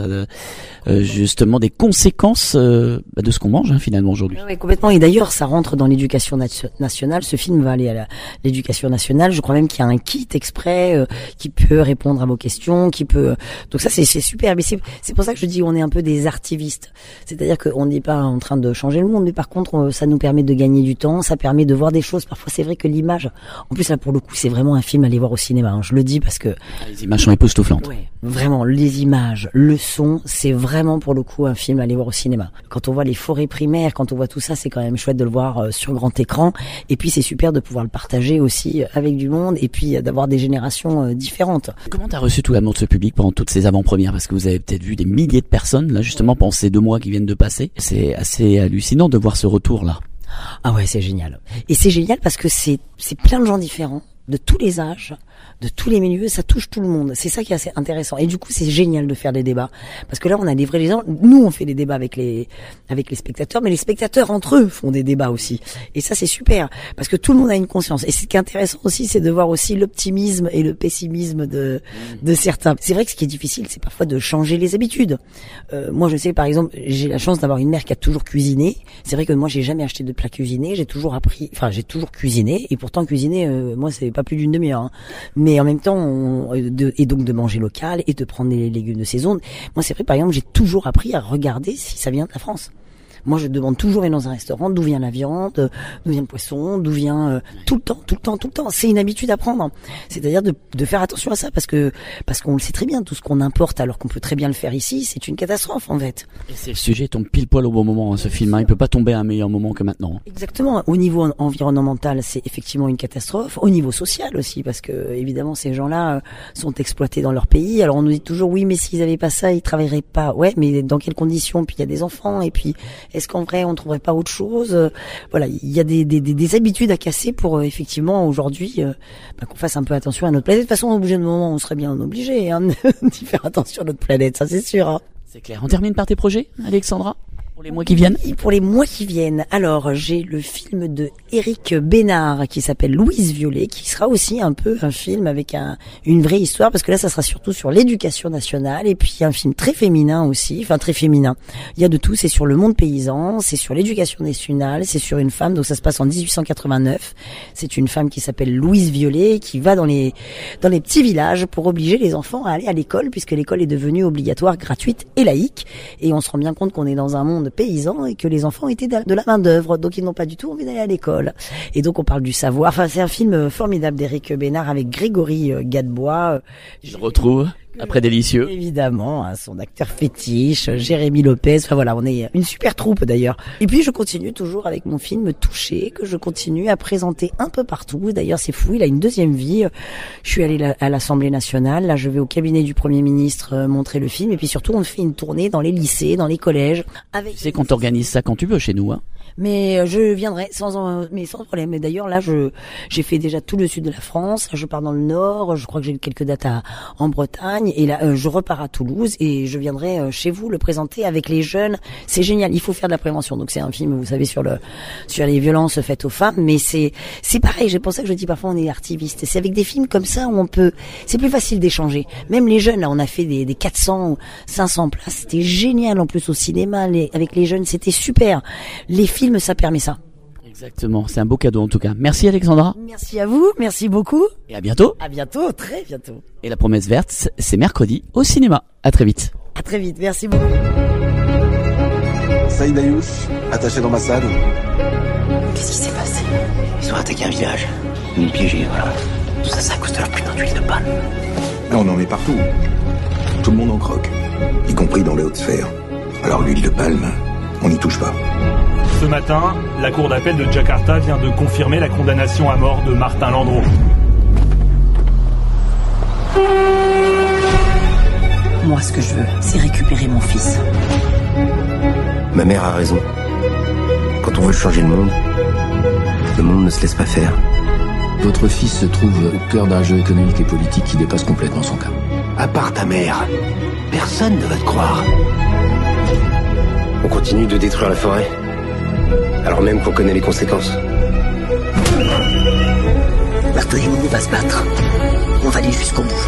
[SPEAKER 4] justement des conséquences de ce qu'on mange finalement aujourd'hui.
[SPEAKER 12] Oui, complètement. Et d'ailleurs, ça rentre dans l'éducation nationale. Ce film va aller à l'éducation nationale. Je crois même qu'il y a un kit exprès qui peut répondre à vos questions, qui peut. Donc ça, c'est super. Mais c'est pour ça que je dis, on est un peu des artivistes. C'est-à-dire qu'on n'est pas en train de changer le monde, mais par contre, ça nous permet de gagner du temps. Ça permet de voir des choses. Parfois, c'est vrai que l'image. En plus, là, pour le coup, c'est vraiment un film à aller voir au cinéma. Hein. Je le dis parce que
[SPEAKER 4] les images sont époustouflantes.
[SPEAKER 12] Ouais, vraiment, les images, le son, c'est vraiment pour le coup un film à aller voir au cinéma. Quand on voit les forêts primaires, quand on voit tout ça, c'est quand même chouette de le voir sur grand écran. Et puis c'est super de pouvoir le partager aussi avec du monde, et puis d'avoir des générations différentes.
[SPEAKER 4] Comment t'as reçu tout l'amour de ce public pendant toutes ces avant-premières? Parce que vous avez peut-être vu des milliers de personnes là justement pendant ces 2 mois qui viennent de passer. C'est assez hallucinant de voir ce retour là.
[SPEAKER 12] Ah ouais, c'est génial. Et c'est génial parce que c'est plein de gens différents, de tous les âges, de tous les milieux, ça touche tout le monde. C'est ça qui est assez intéressant. Et du coup, c'est génial de faire des débats. Parce que là, on a des vrais gens. Nous, on fait des débats avec les spectateurs, mais les spectateurs entre eux font des débats aussi. Et ça, c'est super. Parce que tout le monde a une conscience. Et ce qui est intéressant aussi, c'est de voir aussi l'optimisme et le pessimisme de certains. C'est vrai que ce qui est difficile, c'est parfois de changer les habitudes. Moi, je sais, par exemple, j'ai la chance d'avoir une mère qui a toujours cuisiné. C'est vrai que moi, j'ai jamais acheté de plat cuisiné. J'ai toujours cuisiné. Et pourtant, cuisiner, moi, c'est pas plus d'une demi-heure. Hein. Mais en même temps, et donc de manger local et de prendre des légumes de saison. Moi, c'est vrai, par exemple, j'ai toujours appris à regarder si ça vient de la France. Moi, je demande toujours, et dans un restaurant, d'où vient la viande, d'où vient le poisson, d'où vient tout le temps. C'est une habitude à prendre. C'est-à-dire de faire attention à ça, parce qu'on le sait très bien, tout ce qu'on importe, alors qu'on peut très bien le faire ici, c'est une catastrophe en fait.
[SPEAKER 4] Et c'est le sujet tombe pile poil au bon moment, hein, ce film. Hein, il peut pas tomber à un meilleur moment que maintenant.
[SPEAKER 12] Exactement. Au niveau environnemental, c'est effectivement une catastrophe. Au niveau social aussi, parce que évidemment, ces gens-là sont exploités dans leur pays. Alors on nous dit toujours, oui, mais s'ils avaient pas ça, ils travailleraient pas. Ouais, mais dans quelles conditions? Puis il y a des enfants, et puis Est-ce qu'en vrai on ne trouverait pas autre chose? Voilà, il y a des habitudes à casser pour effectivement aujourd'hui qu'on fasse un peu attention à notre planète. De toute façon, au bout d'un moment, on serait bien obligé d'y faire attention à notre planète, ça c'est sûr. Hein.
[SPEAKER 4] C'est clair. On termine par tes projets, Alexandra, pour les mois qui viennent.
[SPEAKER 12] Et pour les mois qui viennent, alors j'ai le film de Éric Bénard qui s'appelle Louise Violet, qui sera aussi un peu un film avec une vraie histoire, parce que là ça sera surtout sur l'éducation nationale, et puis un film très féminin aussi, enfin très féminin. Il y a de tout, c'est sur le monde paysan, c'est sur l'éducation nationale, c'est sur une femme, donc ça se passe en 1889. C'est une femme qui s'appelle Louise Violet, qui va dans les petits villages pour obliger les enfants à aller à l'école, puisque l'école est devenue obligatoire, gratuite et laïque, et on se rend bien compte qu'on est dans un monde paysan et que les enfants étaient de la main d'œuvre, donc ils n'ont pas du tout envie d'aller à l'école. Et donc on parle du savoir. Enfin, c'est un film formidable d'Éric Bénard avec Grégory Gadebois.
[SPEAKER 4] Je le retrouve après Délicieux.
[SPEAKER 12] Évidemment, son acteur fétiche, Jérémy Lopez. Enfin voilà, on est une super troupe d'ailleurs. Et puis je continue toujours avec mon film Touché, que je continue à présenter un peu partout. D'ailleurs, c'est fou, il a une deuxième vie. Je suis allée à l'Assemblée nationale. Là, je vais au cabinet du Premier ministre montrer le film. Et puis surtout, on fait une tournée dans les lycées, dans les collèges.
[SPEAKER 4] Tu sais qu'on t'organise ça quand tu veux chez nous, hein.
[SPEAKER 12] Mais je viendrai sans problème. Et d'ailleurs, là, j'ai fait déjà tout le sud de la France. Là, je pars dans le nord. Je crois que j'ai quelques dates en Bretagne. Et là, je repars à Toulouse et je viendrai chez vous le présenter avec les jeunes. C'est génial. Il faut faire de la prévention. Donc, c'est un film, vous savez, sur les violences faites aux femmes. Mais c'est pareil. C'est pour ça que je dis parfois on est artiviste. C'est avec des films comme ça où c'est plus facile d'échanger. Même les jeunes, là, on a fait des 400 ou 500 places. C'était génial. En plus, au cinéma, avec les jeunes, c'était super. Les films, ça permet ça.
[SPEAKER 4] Exactement, c'est un beau cadeau en tout cas. Merci Alexandra.
[SPEAKER 12] Merci à vous, merci beaucoup.
[SPEAKER 4] Et à bientôt.
[SPEAKER 12] À bientôt, très bientôt.
[SPEAKER 4] Et la promesse verte, c'est mercredi au cinéma. À très vite.
[SPEAKER 12] À très vite, merci beaucoup.
[SPEAKER 13] Saïd Ayouch, attaché d'ambassade.
[SPEAKER 9] Qu'est-ce qui s'est passé?
[SPEAKER 8] Ils ont attaqué un village. Ils nous piégés, voilà.
[SPEAKER 9] Tout ça, c'est à cause de leur putain d'huile de palme.
[SPEAKER 13] Là, on en met partout. Tout le monde en croque, y compris dans les hautes sphères. Alors l'huile de palme, on n'y touche pas.
[SPEAKER 14] Ce matin, la cour d'appel de Jakarta vient de confirmer la condamnation à mort de Martin Landreau.
[SPEAKER 9] Moi, ce que je veux, c'est récupérer mon fils.
[SPEAKER 8] Ma mère a raison. Quand on veut changer le monde ne se laisse pas faire.
[SPEAKER 15] Votre fils se trouve au cœur d'un jeu économique et politique qui dépasse complètement son cas.
[SPEAKER 8] À part ta mère, personne ne va te croire. On continue de détruire la forêt, alors même qu'on connaît les conséquences.
[SPEAKER 9] Martin et on va se battre. On va aller jusqu'au bout.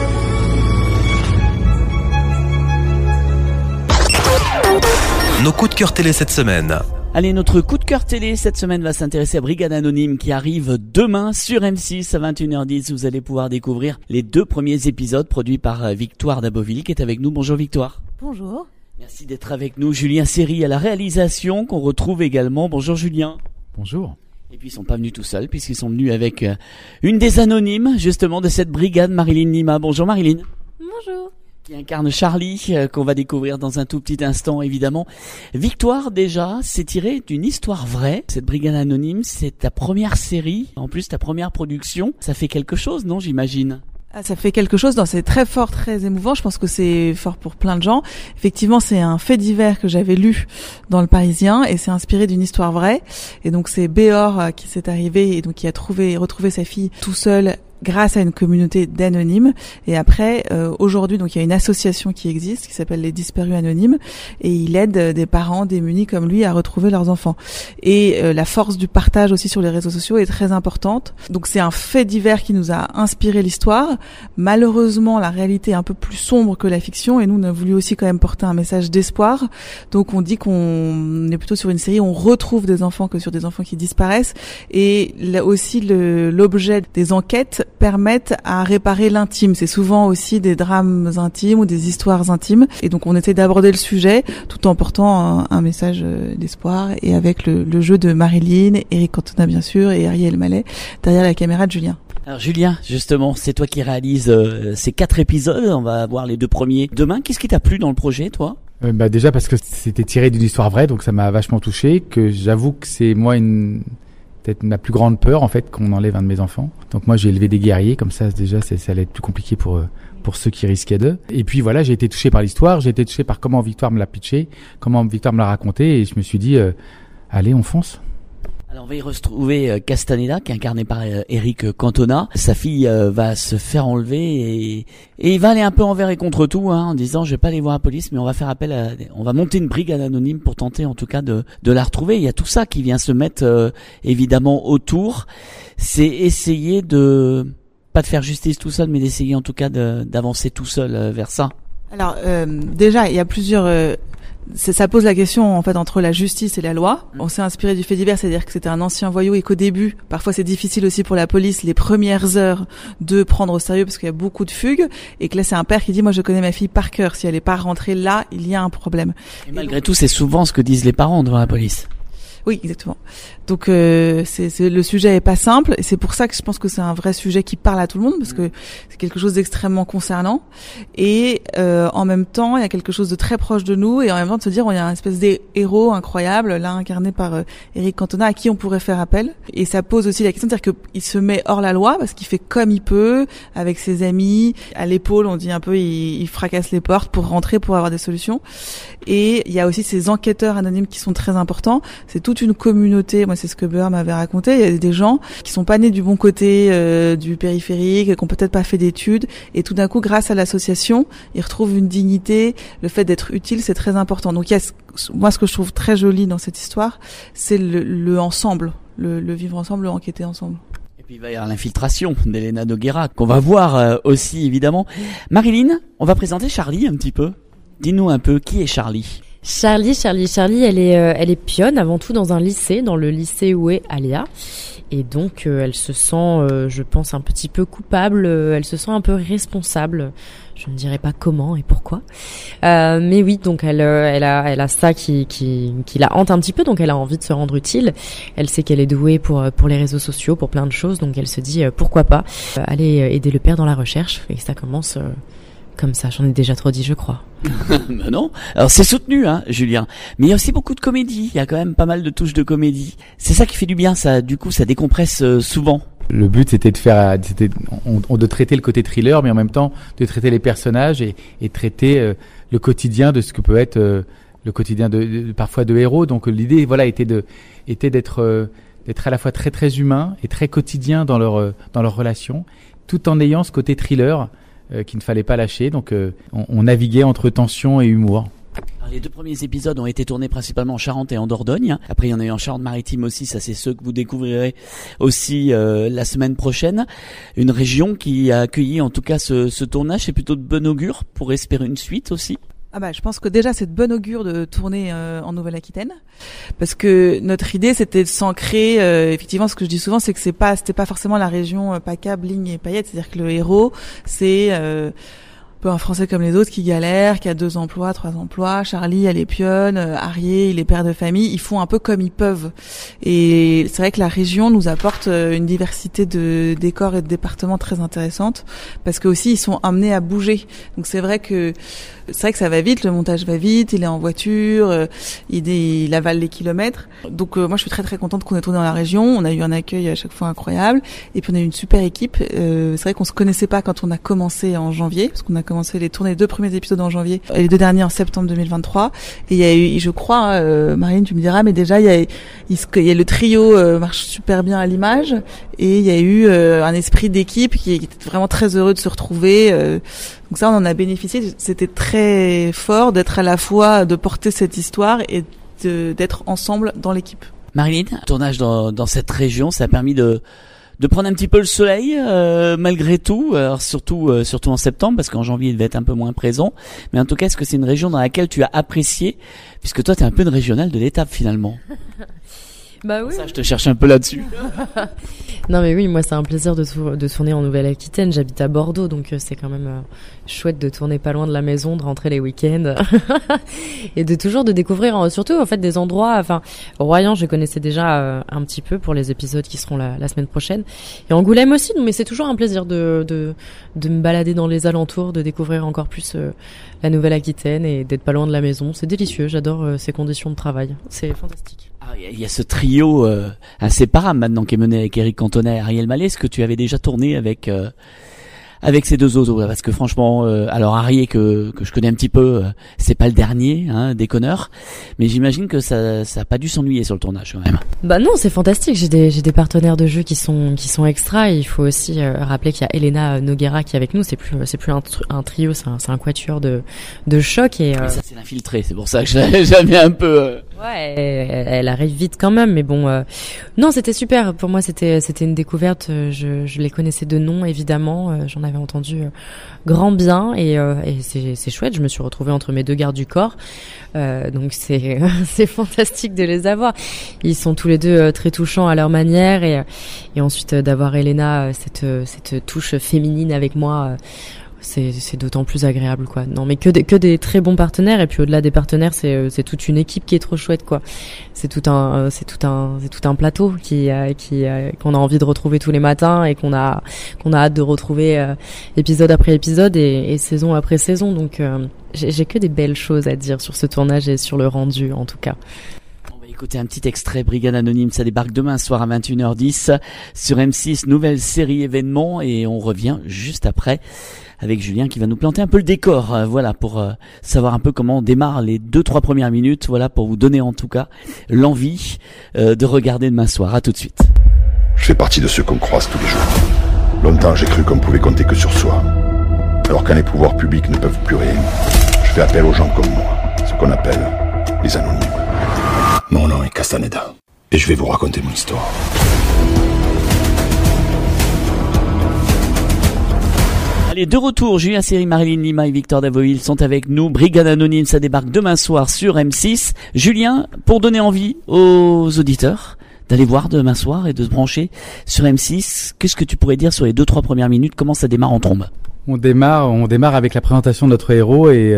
[SPEAKER 3] Nos coups de cœur télé cette semaine.
[SPEAKER 4] Allez, notre coup de cœur télé cette semaine va s'intéresser à Brigade Anonyme qui arrive demain sur M6 à 21h10. Vous allez pouvoir découvrir les 2 premiers épisodes produits par Victoire Daboville qui est avec nous. Bonjour Victoire.
[SPEAKER 16] Bonjour.
[SPEAKER 4] Merci d'être avec nous. Julien Seri à la réalisation qu'on retrouve également. Bonjour Julien.
[SPEAKER 17] Bonjour.
[SPEAKER 4] Et puis ils sont pas venus tout seuls puisqu'ils sont venus avec une des anonymes justement de cette brigade, Marilyn Lima. Bonjour Marilyn.
[SPEAKER 16] Bonjour.
[SPEAKER 4] Qui incarne Charlie, qu'on va découvrir dans un tout petit instant évidemment. Victoire déjà, c'est tiré d'une histoire vraie. Cette brigade anonyme, c'est ta première série, en plus ta première production. Ça fait quelque chose, non, j'imagine?
[SPEAKER 16] Ah, ça fait quelque chose, c'est très fort, très émouvant. Je pense que c'est fort pour plein de gens. Effectivement, c'est un fait divers que j'avais lu dans Le Parisien et c'est inspiré d'une histoire vraie. Et donc c'est Béor qui s'est arrivé et donc qui a retrouvé sa fille tout seul grâce à une communauté d'anonymes. Et après, aujourd'hui, donc il y a une association qui existe qui s'appelle les Disparus Anonymes et il aide des parents démunis comme lui à retrouver leurs enfants. Et la force du partage aussi sur les réseaux sociaux est très importante. Donc c'est un fait divers qui nous a inspiré l'histoire. Malheureusement, la réalité est un peu plus sombre que la fiction et nous, on a voulu aussi quand même porter un message d'espoir. Donc on dit qu'on est plutôt sur une série où on retrouve des enfants que sur des enfants qui disparaissent. Et là aussi, l'objet des enquêtes permettent à réparer l'intime. C'est souvent aussi des drames intimes ou des histoires intimes. Et donc on essaie d'aborder le sujet tout en portant un message d'espoir et avec le jeu de Marilyn, Eric Cantona bien sûr et Ariel Mallet derrière la caméra de Julien.
[SPEAKER 4] Alors Julien, justement, c'est toi qui réalises ces 4 épisodes. On va voir les 2 premiers demain. Qu'est-ce qui t'a plu dans le projet, toi?
[SPEAKER 17] Déjà parce que c'était tiré d'une histoire vraie, donc ça m'a vachement touché. Que j'avoue que c'est moi peut-être ma plus grande peur en fait qu'on enlève un de mes enfants. Donc moi j'ai élevé des guerriers, comme ça déjà ça allait être plus compliqué pour pour ceux qui risquaient d'eux. Et puis voilà, j'ai été touché par l'histoire, j'ai été touché par comment Victoire me l'a pitché, comment Victoire me l'a raconté, et je me suis dit, allez, on fonce.
[SPEAKER 4] Alors on va y retrouver Castaneda, qui est incarné par Eric Cantona. Sa fille va se faire enlever et il va aller un peu envers et contre tout, en disant je vais pas aller voir la police, mais on va faire appel on va monter une brigade anonyme pour tenter en tout cas de la retrouver. Il y a tout ça qui vient se mettre évidemment autour. C'est essayer pas de faire justice tout seul, mais d'essayer en tout cas d'avancer tout seul vers ça.
[SPEAKER 16] Alors déjà, il y a plusieurs... ça pose la question en fait entre la justice et la loi. On s'est inspiré du fait divers, c'est-à-dire que c'était un ancien voyou et qu'au début, parfois c'est difficile aussi pour la police les premières heures de prendre au sérieux parce qu'il y a beaucoup de fugues et que là c'est un père qui dit moi je connais ma fille par cœur, si elle est pas rentrée là, il y a un problème.
[SPEAKER 4] Et malgré tout, c'est souvent ce que disent les parents devant la police.
[SPEAKER 16] Oui, exactement. Donc le sujet est pas simple et c'est pour ça que je pense que c'est un vrai sujet qui parle à tout le monde parce que c'est quelque chose d'extrêmement concernant et en même temps il y a quelque chose de très proche de nous et en même temps de se dire il y a un espèce d'héros incroyable là incarné par Eric Cantona à qui on pourrait faire appel et ça pose aussi la question de dire qu'il se met hors la loi parce qu'il fait comme il peut avec ses amis à l'épaule on dit un peu il fracasse les portes pour rentrer pour avoir des solutions et il y a aussi ces enquêteurs anonymes qui sont très importants. C'est toute une communauté, moi c'est ce que Beur m'avait raconté, il y a des gens qui sont pas nés du bon côté du périphérique, qui ont peut-être pas fait d'études et tout d'un coup grâce à l'association, ils retrouvent une dignité, le fait d'être utile, c'est très important. Donc il y a moi ce que je trouve très joli dans cette histoire, c'est le ensemble, le vivre ensemble, le enquêter ensemble.
[SPEAKER 4] Et puis il va y avoir l'infiltration d'Elena Nogueira qu'on va voir aussi évidemment. Marilyn, on va présenter Charlie un petit peu. Dis-nous un peu qui est Charlie.
[SPEAKER 18] Charlie, elle est pionne avant tout dans un lycée, dans le lycée où est Alia. Et donc, elle se sent, je pense, un petit peu coupable, elle se sent un peu responsable. Je ne dirais pas comment et pourquoi. Mais oui, donc elle a ça qui la hante un petit peu, donc elle a envie de se rendre utile. Elle sait qu'elle est douée pour les réseaux sociaux, pour plein de choses, donc elle se dit, pourquoi pas, aller aider le père dans la recherche. Et ça commence... comme ça, j'en ai déjà trop dit, je crois.
[SPEAKER 4] Ben non. Alors c'est soutenu, Julien. Mais il y a aussi beaucoup de comédie. Il y a quand même pas mal de touches de comédie. C'est ça qui fait du bien, ça. Du coup, ça décompresse souvent.
[SPEAKER 17] Le but, c'était de traiter le côté thriller, mais en même temps de traiter les personnages et traiter le quotidien de ce que peut être le quotidien parfois de héros. Donc l'idée, voilà, était d'être à la fois très très humain et très quotidien dans leur relation, tout en ayant ce côté thriller. Qu'il ne fallait pas lâcher, donc on naviguait entre tension et humour.
[SPEAKER 4] Alors, les 2 premiers épisodes ont été tournés principalement en Charente et en Dordogne. Après, il y en a eu en Charente-Maritime aussi, ça c'est ceux que vous découvrirez aussi la semaine prochaine. Une région qui a accueilli en tout cas ce tournage, c'est plutôt de bon augure pour espérer une suite aussi.
[SPEAKER 16] Ah bah, je pense que déjà c'est de bon augure de tourner en Nouvelle-Aquitaine, parce que notre idée c'était de s'ancrer. Effectivement, ce que je dis souvent, c'est que c'était pas forcément la région PACA, Bling et Paillettes. C'est-à-dire que le héros, c'est peu un Français comme les autres qui galère, qui a 2 emplois, 3 emplois. Charlie, elle est pionne. Arié, il est père de famille. Ils font un peu comme ils peuvent. Et c'est vrai que la région nous apporte une diversité de décors et de départements très intéressante, parce que aussi ils sont amenés à bouger. Donc c'est vrai que ça va vite, le montage va vite, il est en voiture, il avale les kilomètres. Donc moi je suis très très contente qu'on ait tourné dans la région, on a eu un accueil à chaque fois incroyable et puis on a eu une super équipe. C'est vrai qu'on se connaissait pas quand on a commencé en janvier, parce qu'on a commencé les 2 premiers épisodes en janvier et les 2 derniers en septembre 2023. Et il y a eu, je crois, Marine tu me diras, mais déjà il y a le trio marche super bien à l'image et il y a eu un esprit d'équipe qui était vraiment très heureux de se retrouver. Donc ça, on en a bénéficié. C'était très fort d'être à la fois, de porter cette histoire et d'être ensemble dans l'équipe.
[SPEAKER 4] Marilyn, tournage dans cette région, ça a permis de prendre un petit peu le soleil malgré tout, alors surtout en septembre, parce qu'en janvier il devait être un peu moins présent. Mais en tout cas, est-ce que c'est une région dans laquelle tu as apprécié, puisque toi t'es un peu une régionale de l'étape finalement?
[SPEAKER 18] Bah oui.
[SPEAKER 4] Ça, je te cherche un peu là-dessus.
[SPEAKER 18] Non mais oui, moi c'est un plaisir de tourner en Nouvelle-Aquitaine. J'habite à Bordeaux, donc c'est quand même chouette de tourner pas loin de la maison, de rentrer les week-ends et de découvrir surtout en fait des endroits. Enfin, Royan, je connaissais déjà un petit peu pour les épisodes qui seront la semaine prochaine, et Angoulême aussi. Mais c'est toujours un plaisir de me balader dans les alentours, de découvrir encore plus la Nouvelle-Aquitaine et d'être pas loin de la maison. C'est délicieux. J'adore ces conditions de travail. C'est fantastique.
[SPEAKER 4] Il y a ce trio inséparable maintenant qui est mené avec Eric Cantona et Ariel Mallet. Est-ce que tu avais déjà tourné avec avec ces deux autres, parce que franchement, alors Harry que je connais un petit peu, c'est pas le dernier, hein, déconneur, mais j'imagine que ça a pas dû s'ennuyer sur le tournage quand même.
[SPEAKER 18] Bah non, c'est fantastique. J'ai des partenaires de jeu qui sont extra. Et il faut aussi rappeler qu'il y a Elena Noguera qui est avec nous. C'est plus un trio, c'est un quatuor de choc et
[SPEAKER 4] ça c'est l'infiltré, c'est pour ça que j'avais un peu.
[SPEAKER 18] Ouais, elle arrive vite quand même, mais bon, non, c'était super. Pour moi, c'était une découverte. Je les connaissais de nom, évidemment. J'en avais entendu grand bien, et c'est chouette. Je me suis retrouvée entre mes deux gardes du corps, donc c'est fantastique de les avoir. Ils sont tous les deux très touchants à leur manière, et ensuite d'avoir Elena, cette touche féminine avec moi. C'est d'autant plus agréable, quoi. Non, mais que des très bons partenaires, et puis au-delà des partenaires, c'est toute une équipe qui est trop chouette, quoi. C'est tout un plateau qu'on a envie de retrouver tous les matins, et qu'on a hâte de retrouver épisode après épisode et saison après saison. Donc j'ai que des belles choses à dire sur ce tournage et sur le rendu, en tout cas.
[SPEAKER 4] Écoutez un petit extrait, Brigade Anonyme, ça débarque demain soir à 21h10 sur M6, nouvelle série événement, et on revient juste après avec Julien qui va nous planter un peu le décor, voilà, pour savoir un peu comment on démarre les 2-3 premières minutes, voilà, pour vous donner en tout cas l'envie de regarder demain soir. À tout de suite.
[SPEAKER 13] Je fais partie de ceux qu'on croise tous les jours. Longtemps j'ai cru qu'on pouvait compter que sur soi. Alors quand les pouvoirs publics ne peuvent plus rien, je fais appel aux gens comme moi, ce qu'on appelle les anonymes. Mon nom est Castaneda, et je vais vous raconter mon histoire.
[SPEAKER 4] Allez, de retour, Julien Seri, Marilyn Lima et Victor Davoïl sont avec nous. Brigade Anonyme, ça débarque demain soir sur M6. Julien, pour donner envie aux auditeurs d'aller voir demain soir et de se brancher sur M6, qu'est-ce que tu pourrais dire sur les 2-3 premières minutes? Comment ça démarre en trombe?
[SPEAKER 17] On démarre avec la présentation de notre héros, et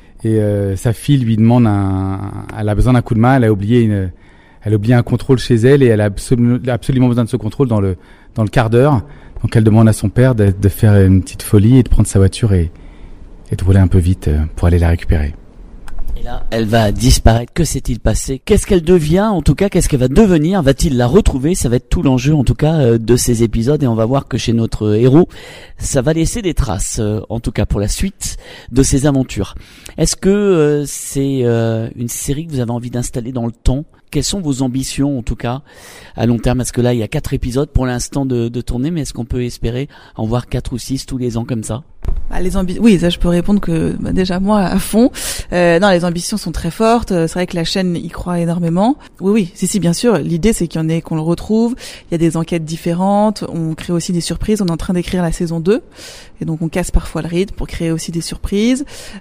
[SPEAKER 17] sa fille lui demande elle a besoin d'un coup de main, elle a oublié un contrôle chez elle, et elle a absolument besoin de ce contrôle dans le quart d'heure. Donc elle demande à son père de faire une petite folie et de prendre sa voiture et de rouler un peu vite pour aller la récupérer.
[SPEAKER 4] Et là, elle va disparaître. Que s'est-il passé? Qu'est-ce qu'elle devient? En tout cas, qu'est-ce qu'elle va devenir? Va-t-il la retrouver? Ça va être tout l'enjeu, en tout cas, de ces épisodes. Et on va voir que chez notre héros, ça va laisser des traces, en tout cas pour la suite de ses aventures. Est-ce que c'est une série que vous avez envie d'installer dans le temps? Quelles sont vos ambitions, en tout cas, à long terme? Parce que là, il y a 4 épisodes pour l'instant de tourner, mais est-ce qu'on peut espérer en voir 4 ou 6 tous les ans comme ça?
[SPEAKER 16] Oui, ça je peux répondre que déjà moi à fond. Non, les ambitions sont très fortes. C'est vrai que la chaîne y croit énormément. Oui, si, bien sûr. L'idée c'est qu'il y en ait, qu'on le retrouve. Il y a des enquêtes différentes. On crée aussi des surprises. On est en train d'écrire la saison 2. Et donc on casse parfois le rythme pour créer aussi des surprises.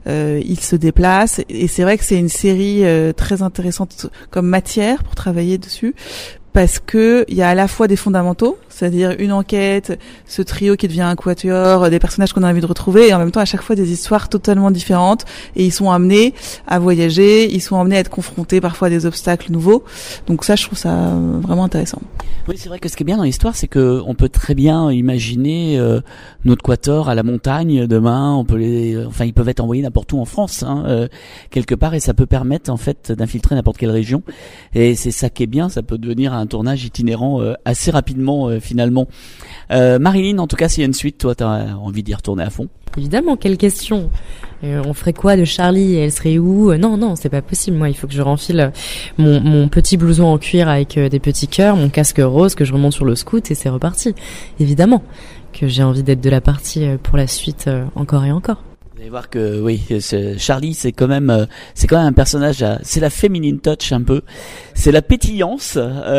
[SPEAKER 16] Il se déplace. Et c'est vrai que c'est une série très intéressante comme matière pour travailler dessus. Parce que il y a à la fois des fondamentaux, c'est-à-dire une enquête, ce trio qui devient un quatuor, des personnages qu'on a envie de retrouver, et en même temps à chaque fois des histoires totalement différentes, et ils sont amenés à voyager, ils sont amenés à être confrontés parfois à des obstacles nouveaux. Donc ça, je trouve ça vraiment intéressant.
[SPEAKER 4] Oui, c'est vrai que ce qui est bien dans l'histoire, c'est que on peut très bien imaginer notre quatuor à la montagne demain. Ils peuvent être envoyés n'importe où en France, quelque part, et ça peut permettre en fait d'infiltrer n'importe quelle région. Et c'est ça qui est bien, ça peut devenir un tournage itinérant assez rapidement finalement. Marilyn, en tout cas, s'il y a une suite, toi, t'as envie d'y retourner à fond?
[SPEAKER 18] Évidemment, quelle question. On ferait quoi de Charlie? Elle serait où? Non, c'est pas possible. Moi, il faut que je renfile mon petit blouson en cuir avec des petits cœurs, mon casque rose, que je remonte sur le scout, et c'est reparti. Évidemment que j'ai envie d'être de la partie pour la suite encore et encore.
[SPEAKER 4] Vous allez voir que oui, Charlie, c'est quand même un personnage, c'est la féminine touch un peu, c'est la pétillance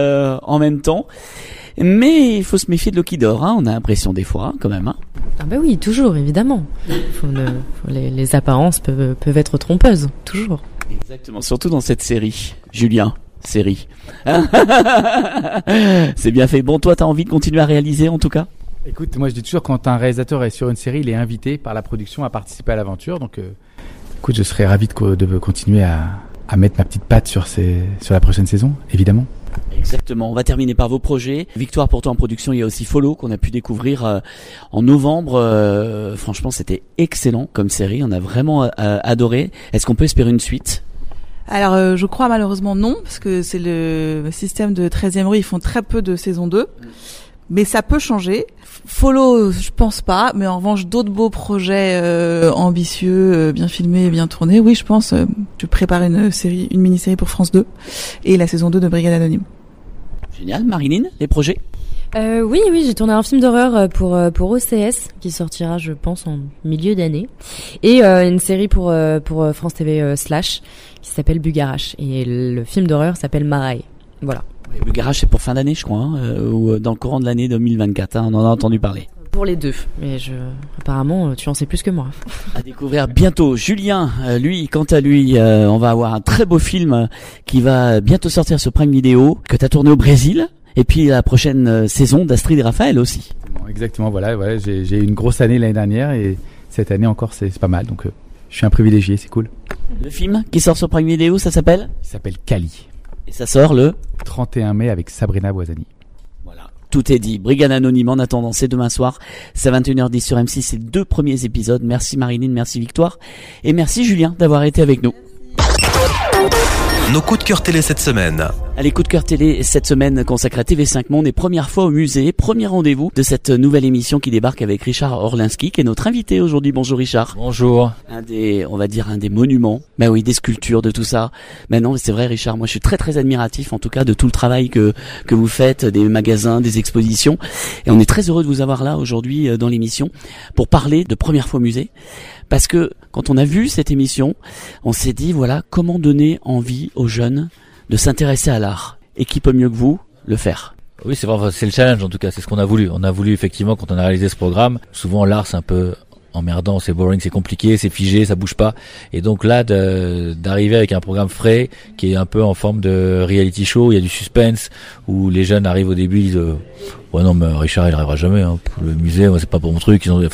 [SPEAKER 4] en même temps. Mais il faut se méfier de l'eau qui dort, hein. On a l'impression des fois, quand même. Hein.
[SPEAKER 18] Ah bah oui, toujours, évidemment. Les apparences peuvent être trompeuses, toujours.
[SPEAKER 4] Exactement, surtout dans cette série, Julien. Série. C'est bien fait. Bon, toi, t'as envie de continuer à réaliser, en tout cas?
[SPEAKER 17] Écoute, moi je dis toujours, quand un réalisateur est sur une série, il est invité par la production à participer à l'aventure. Donc, écoute, je serais ravi de continuer à mettre ma petite patte sur la prochaine saison, évidemment.
[SPEAKER 4] Exactement. On va terminer par vos projets. Victoire, pour toi en production, il y a aussi Follow qu'on a pu découvrir en novembre. Franchement, c'était excellent comme série. On a vraiment adoré. Est-ce qu'on peut espérer une suite?
[SPEAKER 16] Alors, je crois malheureusement non, parce que c'est le système de 13e rue. Ils font très peu de saison 2. Mais ça peut changer. Follow, je pense pas, mais en revanche d'autres beaux projets ambitieux, bien filmés, bien tournés, oui, je pense. Je prépare une mini-série pour France 2 et la saison 2 de Brigade Anonyme.
[SPEAKER 4] Génial, Marilyn, les projets?
[SPEAKER 18] Oui, j'ai tourné un film d'horreur pour OCS qui sortira, je pense, en milieu d'année, et une série pour France TV Slash qui s'appelle Bugarache, et le film d'horreur s'appelle Maraille. Voilà.
[SPEAKER 4] Bugarache, c'est pour fin d'année, je crois, ou dans le courant de l'année 2024. On en a entendu parler.
[SPEAKER 18] Pour les deux, mais apparemment, tu en sais plus que moi.
[SPEAKER 4] À découvrir bientôt. Julien, lui, quant à lui, on va avoir un très beau film qui va bientôt sortir sur Prime Video, que t'as tourné au Brésil. Et puis la prochaine saison d'Astrid et Raphaël aussi.
[SPEAKER 17] Exactement, voilà, j'ai eu une grosse année l'année dernière et cette année encore c'est pas mal, donc je suis un privilégié, c'est cool.
[SPEAKER 4] Le film qui sort sur Prime Video, ça s'appelle ?
[SPEAKER 17] Il s'appelle Kali.
[SPEAKER 4] Et ça sort le
[SPEAKER 17] 31 mai avec Sabrina Boisani.
[SPEAKER 4] Voilà, tout est dit. Brigade Anonyme, en attendant, c'est demain soir, c'est 21h10 sur M6, c'est 2 premiers épisodes. Merci Marilyn, merci Victoire, et merci Julien d'avoir été avec nous.
[SPEAKER 3] Nos coups de cœur télé cette semaine.
[SPEAKER 4] Allez, coup de cœur télé cette semaine consacré à TV5 Monde et première fois au musée, premier rendez-vous de cette nouvelle émission qui débarque avec Richard Orlinski qui est notre invité aujourd'hui. Bonjour Richard.
[SPEAKER 19] Bonjour.
[SPEAKER 4] Un des monuments, bah oui, des sculptures, de tout ça. Mais non, c'est vrai Richard, moi je suis très très admiratif en tout cas de tout le travail que vous faites, des magasins, des expositions, et on est très heureux de vous avoir là aujourd'hui dans l'émission pour parler de première fois au musée. Parce que quand on a vu cette émission, on s'est dit voilà, comment donner envie aux jeunes de s'intéresser à l'art. Et qui peut mieux que vous le faire?
[SPEAKER 19] Oui, c'est vrai, c'est le challenge en tout cas, c'est ce qu'on a voulu. On a voulu effectivement, quand on a réalisé ce programme, souvent l'art c'est un peu emmerdant, c'est boring, c'est compliqué, c'est figé, ça bouge pas. Et donc là, d'arriver avec un programme frais qui est un peu en forme de reality show, il y a du suspense, où les jeunes arrivent au début, ils disent ouais non mais Richard il arrivera jamais, hein. Le musée moi, c'est pas pour mon truc. On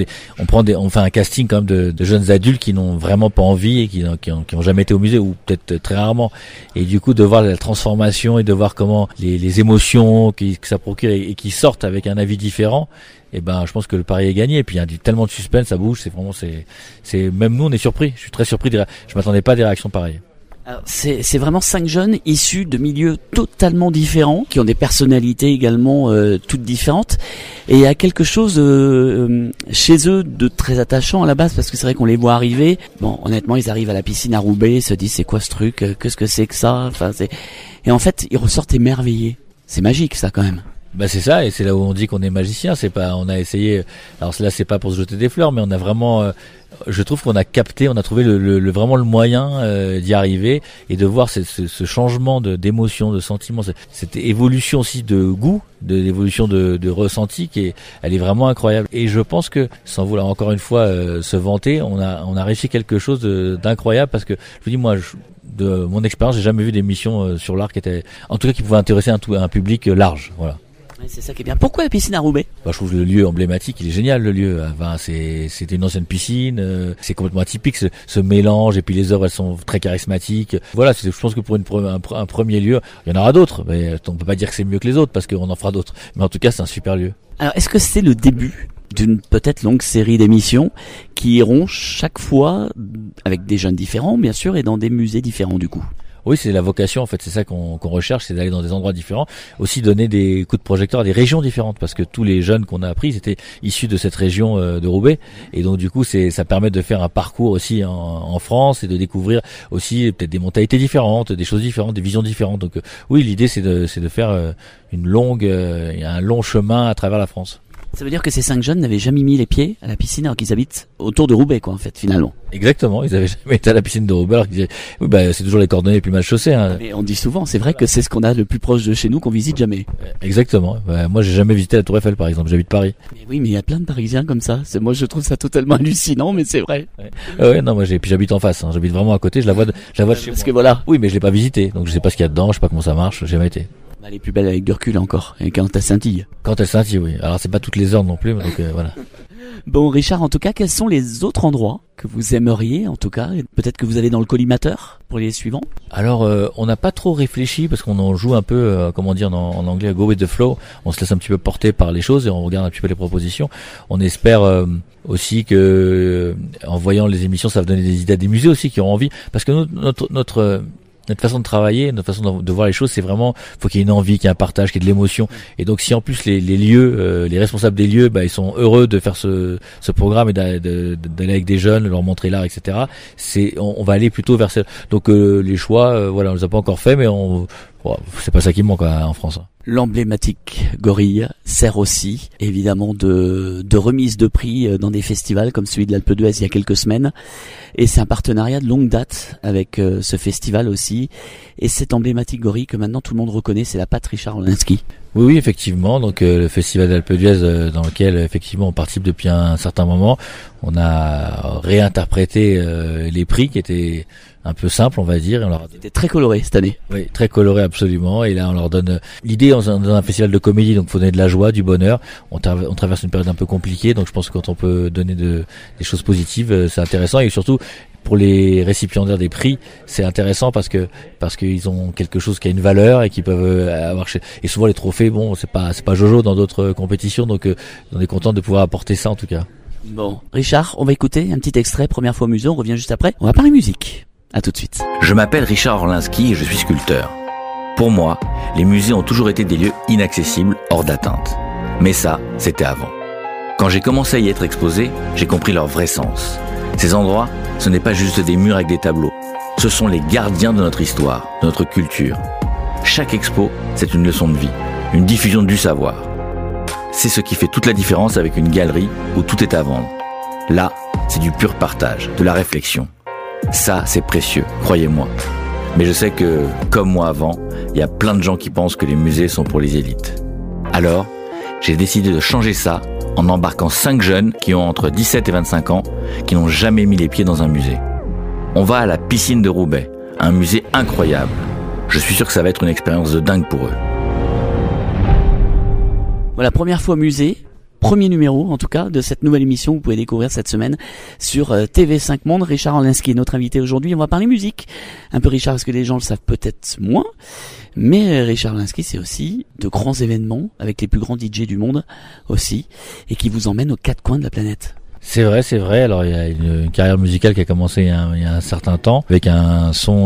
[SPEAKER 19] fait un casting quand même de jeunes adultes qui n'ont vraiment pas envie et qui ont jamais été au musée, ou peut-être très rarement. Et du coup de voir la transformation et de voir comment les émotions que ça procure et qui sortent avec un avis différent, et ben je pense que le pari est gagné. Et puis il y a tellement de suspense, ça bouge, c'est même nous on est surpris. Je suis très surpris, je m'attendais pas à des réactions pareilles.
[SPEAKER 4] Alors, c'est vraiment 5 jeunes issus de milieux totalement différents, qui ont des personnalités également toutes différentes, et il y a quelque chose chez eux de très attachant à la base, parce que c'est vrai qu'on les voit arriver. Bon, honnêtement, ils arrivent à la piscine à Roubaix, ils se disent c'est quoi ce truc, qu'est-ce que c'est que ça, et en fait ils ressortent émerveillés. C'est magique ça quand même.
[SPEAKER 19] Bah c'est ça, et c'est là où on dit qu'on est magicien. C'est pas, on a essayé. Alors là, c'est pas pour se jeter des fleurs, mais on a vraiment. Je trouve qu'on a capté, on a trouvé vraiment le moyen d'y arriver et de voir ce changement d'émotion, de sentiment, cette évolution aussi de goût, l'évolution de ressenti elle est vraiment incroyable. Et je pense que, sans vouloir encore une fois se vanter, on a réussi quelque chose d'incroyable, parce que je vous dis moi. De mon expérience, j'ai jamais vu d'émission sur l'art qui pouvait intéresser un public large. Voilà.
[SPEAKER 4] C'est ça qui est bien. Pourquoi la piscine à Roubaix?
[SPEAKER 19] Je trouve le lieu emblématique, il est génial, le lieu. C'était une ancienne piscine, c'est complètement atypique, ce mélange, et puis les œuvres, elles sont très charismatiques. Voilà, je pense que pour un premier lieu, il y en aura d'autres, mais on peut pas dire que c'est mieux que les autres, parce qu'on en fera d'autres. Mais en tout cas, c'est un super lieu.
[SPEAKER 4] Alors, est-ce que c'est le début d'une peut-être longue série d'émissions qui iront chaque fois avec des jeunes différents, bien sûr, et dans des musées différents du coup?
[SPEAKER 19] Oui, c'est la vocation en fait, c'est ça qu'on recherche, c'est d'aller dans des endroits différents, aussi donner des coups de projecteur à des régions différentes, parce que tous les jeunes qu'on a appris, étaient issus de cette région de Roubaix, et donc du coup ça permet de faire un parcours aussi en France et de découvrir aussi peut-être des mentalités différentes, des choses différentes, des visions différentes. Donc oui, l'idée c'est de faire un long chemin à travers la France.
[SPEAKER 4] Ça veut dire que ces 5 jeunes n'avaient jamais mis les pieds à la piscine alors qu'ils habitent autour de Roubaix, quoi, en fait, finalement.
[SPEAKER 19] Exactement, ils avaient jamais été à la piscine de Roubaix alors qu'ils disaient, oui, c'est toujours les coordonnées les plus mal chaussées, hein.
[SPEAKER 4] Mais on dit souvent, c'est vrai que c'est ce qu'on a le plus proche de chez nous qu'on visite jamais.
[SPEAKER 19] Exactement. Moi, j'ai jamais visité la Tour Eiffel, par exemple, j'habite Paris.
[SPEAKER 4] Mais oui, mais il y a plein de Parisiens comme ça. Moi, je trouve ça totalement hallucinant, mais c'est vrai.
[SPEAKER 19] Non, puis j'habite en face, hein. J'habite vraiment à côté, je la vois de chez moi.
[SPEAKER 4] Parce que voilà.
[SPEAKER 19] Oui, mais je l'ai pas visité, donc je sais pas ce qu'il y a dedans, je sais pas comment ça marche, j'ai jamais été.
[SPEAKER 4] Elle est plus belle avec du recul encore, et quand elle scintille.
[SPEAKER 19] Quand elle scintille, oui. Alors c'est pas toutes les heures non plus, donc voilà.
[SPEAKER 4] Bon Richard, en tout cas, quels sont les autres endroits que vous aimeriez, en tout cas, et peut-être que vous allez dans le collimateur pour les suivants?
[SPEAKER 19] Alors on n'a pas trop réfléchi, parce qu'on en joue un peu, en anglais, go with the flow. On se laisse un petit peu porter par les choses et on regarde un petit peu les propositions. On espère aussi que en voyant les émissions, ça va donner des idées à des musées aussi qui auront envie, parce que notre façon de travailler, notre façon de voir les choses, c'est vraiment, faut qu'il y ait une envie, qu'il y ait un partage, qu'il y ait de l'émotion. Et donc, si en plus les lieux, les responsables des lieux, ils sont heureux de faire ce programme et d'aller avec des jeunes, leur montrer l'art, etc. On va aller plutôt vers ça. Donc, les choix, on les a pas encore fait, mais c'est pas ça qui manque en France.
[SPEAKER 4] L'emblématique gorille sert aussi évidemment de remise de prix dans des festivals comme celui de l'Alpe d'Huez il y a quelques semaines, et c'est un partenariat de longue date avec ce festival aussi, et cette emblématique gorille que maintenant tout le monde reconnaît, c'est la patte Richard Orlinski.
[SPEAKER 19] Oui, effectivement. Donc le festival d'Alpe d'Huez, dans lequel effectivement on participe depuis un certain moment, on a réinterprété les prix qui étaient un peu simples, on va dire.
[SPEAKER 4] C'était très coloré cette année.
[SPEAKER 19] Oui, très coloré absolument. Et là, on leur donne l'idée dans un festival de comédie, donc faut donner de la joie, du bonheur. On traverse une période un peu compliquée, donc je pense que quand on peut donner des choses positives, c'est intéressant, et surtout pour les récipiendaires des prix, c'est intéressant parce qu'ils ont quelque chose qui a une valeur et qui peuvent avoir et souvent les trophées, c'est pas Jojo dans d'autres compétitions, donc on est content de pouvoir apporter ça en tout cas.
[SPEAKER 4] Bon, Richard, on va écouter un petit extrait, première fois au musée, on revient juste après. On va parler musique. À tout de suite.
[SPEAKER 20] Je m'appelle Richard Orlinski et je suis sculpteur. Pour moi, les musées ont toujours été des lieux inaccessibles, hors d'atteinte. Mais ça, c'était avant. Quand j'ai commencé à y être exposé, j'ai compris leur vrai sens. Ces endroits, ce n'est pas juste des murs avec des tableaux. Ce sont les gardiens de notre histoire, de notre culture. Chaque expo, c'est une leçon de vie, une diffusion du savoir. C'est ce qui fait toute la différence avec une galerie où tout est à vendre. Là, c'est du pur partage, de la réflexion. Ça, c'est précieux, croyez-moi. Mais je sais que, comme moi avant, il y a plein de gens qui pensent que les musées sont pour les élites. Alors, j'ai décidé de changer ça en embarquant 5 jeunes qui ont entre 17 et 25 ans, qui n'ont jamais mis les pieds dans un musée. On va à la piscine de Roubaix, un musée incroyable. Je suis sûr que ça va être une expérience de dingue pour eux.
[SPEAKER 4] Voilà, première fois au musée. Premier numéro, en tout cas, de cette nouvelle émission que vous pouvez découvrir cette semaine sur TV5 Monde. Richard Orlinski est notre invité aujourd'hui. On va parler musique. Un peu Richard, parce que les gens le savent peut-être moins. Mais Richard Orlinski, c'est aussi de grands événements avec les plus grands DJ du monde aussi, et qui vous emmènent aux 4 coins de la planète.
[SPEAKER 19] C'est vrai. Alors il y a une carrière musicale qui a commencé il y a un certain temps avec un son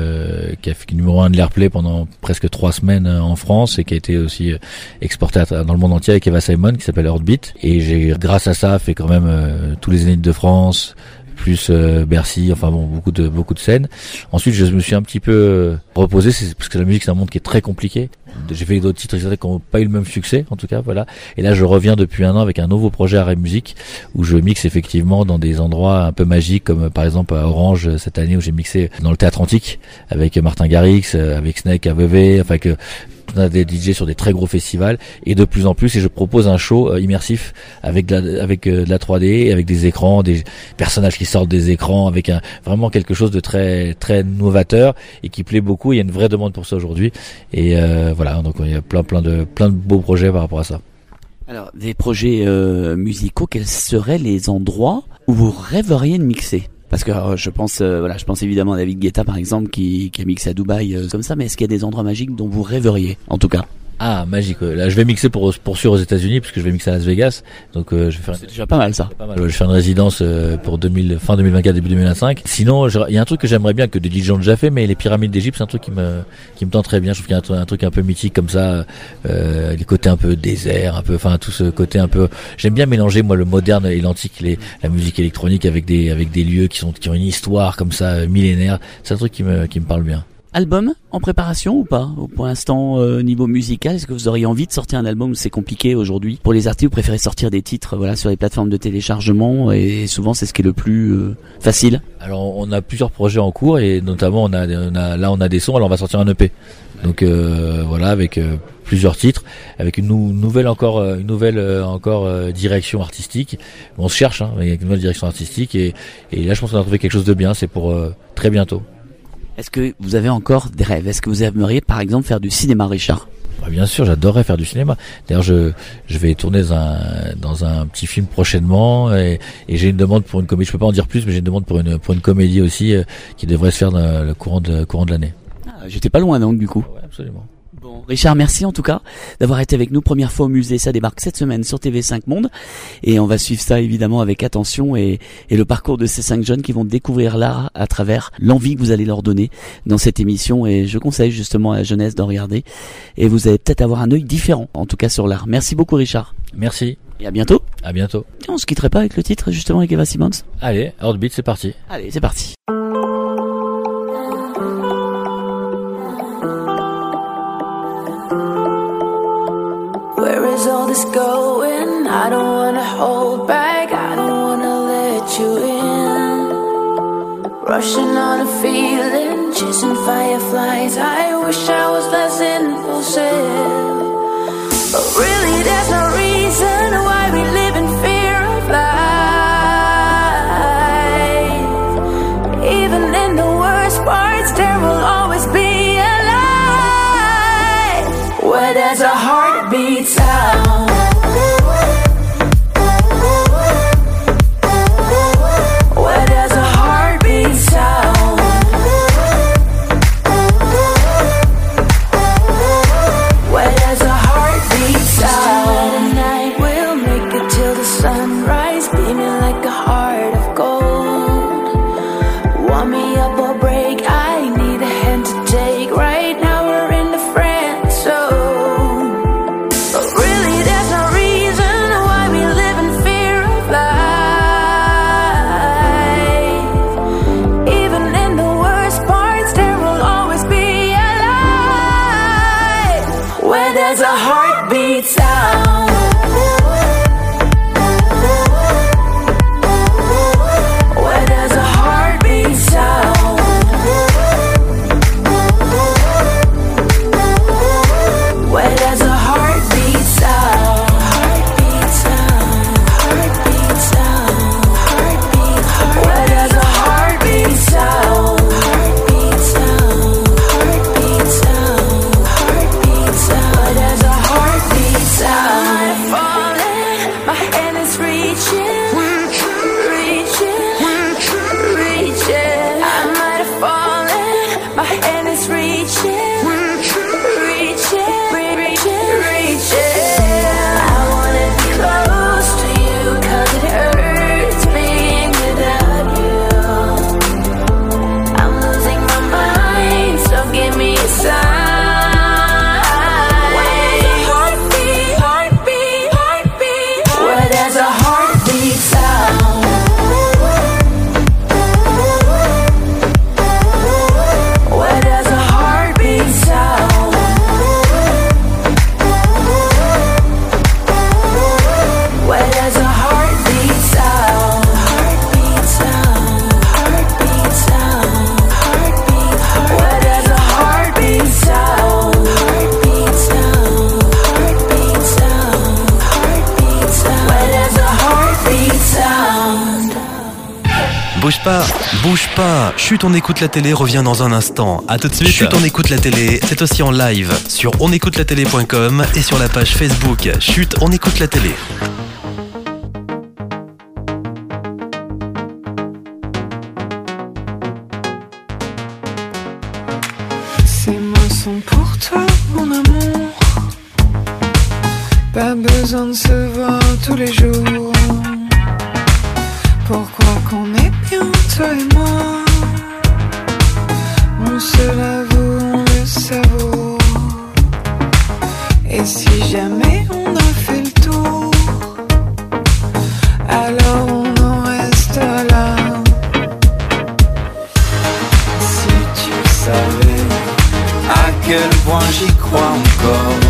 [SPEAKER 19] qui a fait numéro 1 de l'Airplay pendant presque 3 semaines en France et qui a été aussi exporté dans le monde entier avec Eva Simon, qui s'appelle Heartbeat. Et j'ai grâce à ça fait quand même tous les Zéniths de France, plus Bercy, enfin bon, beaucoup de scènes. Ensuite, je me suis un petit peu reposé, parce que la musique c'est un monde qui est très compliqué. J'ai fait d'autres titres qui n'ont pas eu le même succès, en tout cas, voilà. Et là, je reviens depuis un an avec un nouveau projet Arrêt Musique, où je mixe effectivement dans des endroits un peu magiques, comme par exemple à Orange cette année, où j'ai mixé dans le Théâtre Antique avec Martin Garrix, avec Snake à Vevey, enfin que on a des DJ sur des très gros festivals, et de plus en plus, et je propose un show immersif avec de la 3D, avec des écrans, des personnages qui sortent des écrans, avec vraiment quelque chose de très très novateur et qui plaît beaucoup. Il y a une vraie demande pour ça aujourd'hui, et voilà, donc il y a plein de beaux projets par rapport à ça.
[SPEAKER 4] Alors, des projets musicaux, quels seraient les endroits où vous rêveriez de mixer ? Parce que je pense évidemment à David Guetta par exemple qui a mixé à Dubaï comme ça, mais est-ce qu'il y a des endroits magiques dont vous rêveriez en tout cas ?
[SPEAKER 19] Ah, magique. Là, je vais mixer pour sûr aux États-Unis, puisque je vais mixer à Las Vegas. Donc, je vais faire.
[SPEAKER 4] C'est déjà pas mal ça.
[SPEAKER 19] Pas mal. Je vais faire une résidence pour fin 2024, début 2025. Sinon, il y a un truc que j'aimerais bien, que des DJ ont déjà fait, mais les pyramides d'Égypte, c'est un truc qui me tente très bien. Je trouve qu'il y a un truc un peu mythique comme ça, les côtés un peu désert, un peu, enfin tout ce côté un peu. J'aime bien mélanger moi le moderne et l'antique, la musique électronique avec des lieux qui ont une histoire comme ça millénaire. C'est un truc qui me parle bien.
[SPEAKER 4] Album en préparation ou pas ? Pour l'instant, niveau musical, est-ce que vous auriez envie de sortir un album ? C'est compliqué aujourd'hui. Pour les artistes, vous préférez sortir des titres sur les plateformes de téléchargement, et souvent c'est ce qui est le plus facile.
[SPEAKER 19] Alors on a plusieurs projets en cours, et notamment on a des sons. Alors on va sortir un EP. Donc voilà, avec plusieurs titres, avec une nouvelle direction artistique. On se cherche, avec une nouvelle direction artistique, et là je pense qu'on a trouvé quelque chose de bien. C'est pour très bientôt.
[SPEAKER 4] Est-ce que vous avez encore des rêves ? Est-ce que vous aimeriez par exemple faire du cinéma, Richard ?
[SPEAKER 19] Bien sûr, j'adorerais faire du cinéma. D'ailleurs, je vais tourner dans un petit film prochainement, et j'ai une demande pour une comédie. Je peux pas en dire plus, mais j'ai une demande pour une comédie aussi qui devrait se faire dans le courant de l'année.
[SPEAKER 4] Ah, j'étais pas loin donc du coup.
[SPEAKER 19] Ouais, absolument.
[SPEAKER 4] Bon, Richard, merci en tout cas d'avoir été avec nous. Première fois au musée, ça débarque cette semaine sur TV5 Monde. Et on va suivre ça évidemment avec attention et le parcours de ces 5 jeunes qui vont découvrir l'art à travers l'envie que vous allez leur donner dans cette émission. Et je conseille justement à la jeunesse de regarder. Et vous allez peut-être avoir un œil différent, en tout cas sur l'art. Merci beaucoup Richard.
[SPEAKER 19] Merci.
[SPEAKER 4] Et à bientôt.
[SPEAKER 19] À bientôt.
[SPEAKER 4] Tiens, on se quitterait pas avec le titre justement avec Eva Simmons?
[SPEAKER 19] Allez, Heartbeat, c'est parti.
[SPEAKER 4] Allez, c'est parti.
[SPEAKER 11] Where is all this going? I don't wanna hold back, I don't wanna let you in. Rushing on a feeling, chasing fireflies. I wish I was less impulsive. But really there's no reason why we live in fear of life. Even in the worst parts there will always be a light where there's a heartbeat sound. Where there's a heartbeat sound. Where there's a heartbeat sound. At night we'll make it till the sunrise, beaming like a heart of gold. Want me up or break, I need a hand to take. Right now we're in the friend zone. But really there's no reason why we live in fear of life. Even in the worst parts there will always be a light where there's a heartbeat sound. Where there's a heartbeat sound. Where there's a heartbeat sound. Heartbeat sound. Heartbeat sound. Heartbeat. Where there's a heartbeat sound. Heartbeat sound. Heartbeat sound. Heartbeat sound. Where there's a heartbeat sound. I'm falling, my hand is reaching, reaching, reaching. I might have fallen, my hand is reaching, reaching, reaching. I wanna be close to you 'cause it hurts being without you. I'm losing my mind, so give me a sign. Heartbeat, heartbeat, heartbeat. Where there's a heartbeat sound. Where there's a heartbeat sound. Where there's a heartbeat sound. Heartbeat sound. Heartbeat sound. Heartbeat. Where there's a heartbeat sound. Heartbeat sound. Heartbeat sound. Heartbeat sound. Where there's a heartbeat sound.
[SPEAKER 3] Bouge pas. Chut, on écoute la télé revient dans un instant. À tout de suite. Chut, on écoute la télé. C'est aussi en live sur onécoutelatélé.com et sur la page Facebook. Chut, on écoute la télé.
[SPEAKER 10] Ces mots sont pour toi, mon amour. Pas besoin de se voir tous les jours. Pourquoi qu'on est bien, toi et moi? On se l'avoue, on le savoure. Et si jamais on a fait le tour, alors on en reste là. Si tu savais à quel point j'y crois encore,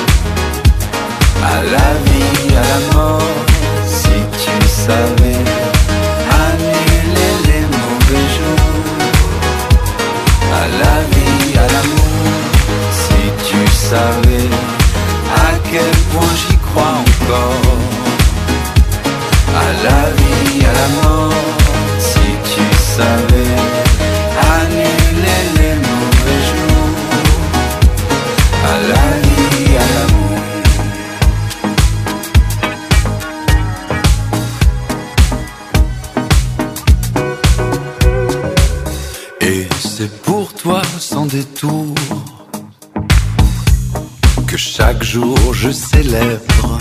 [SPEAKER 10] à la vie, à la mort. Si tu savais annuler les mauvais jours, à la vie, à l'amour. Si tu savais à quel point j'y crois encore, à la vie, à la mort. Si tu savais annuler les mauvais jours, à la vie, à l'amour. Et c'est pour toi sans détour
[SPEAKER 21] que chaque jour je célèbre.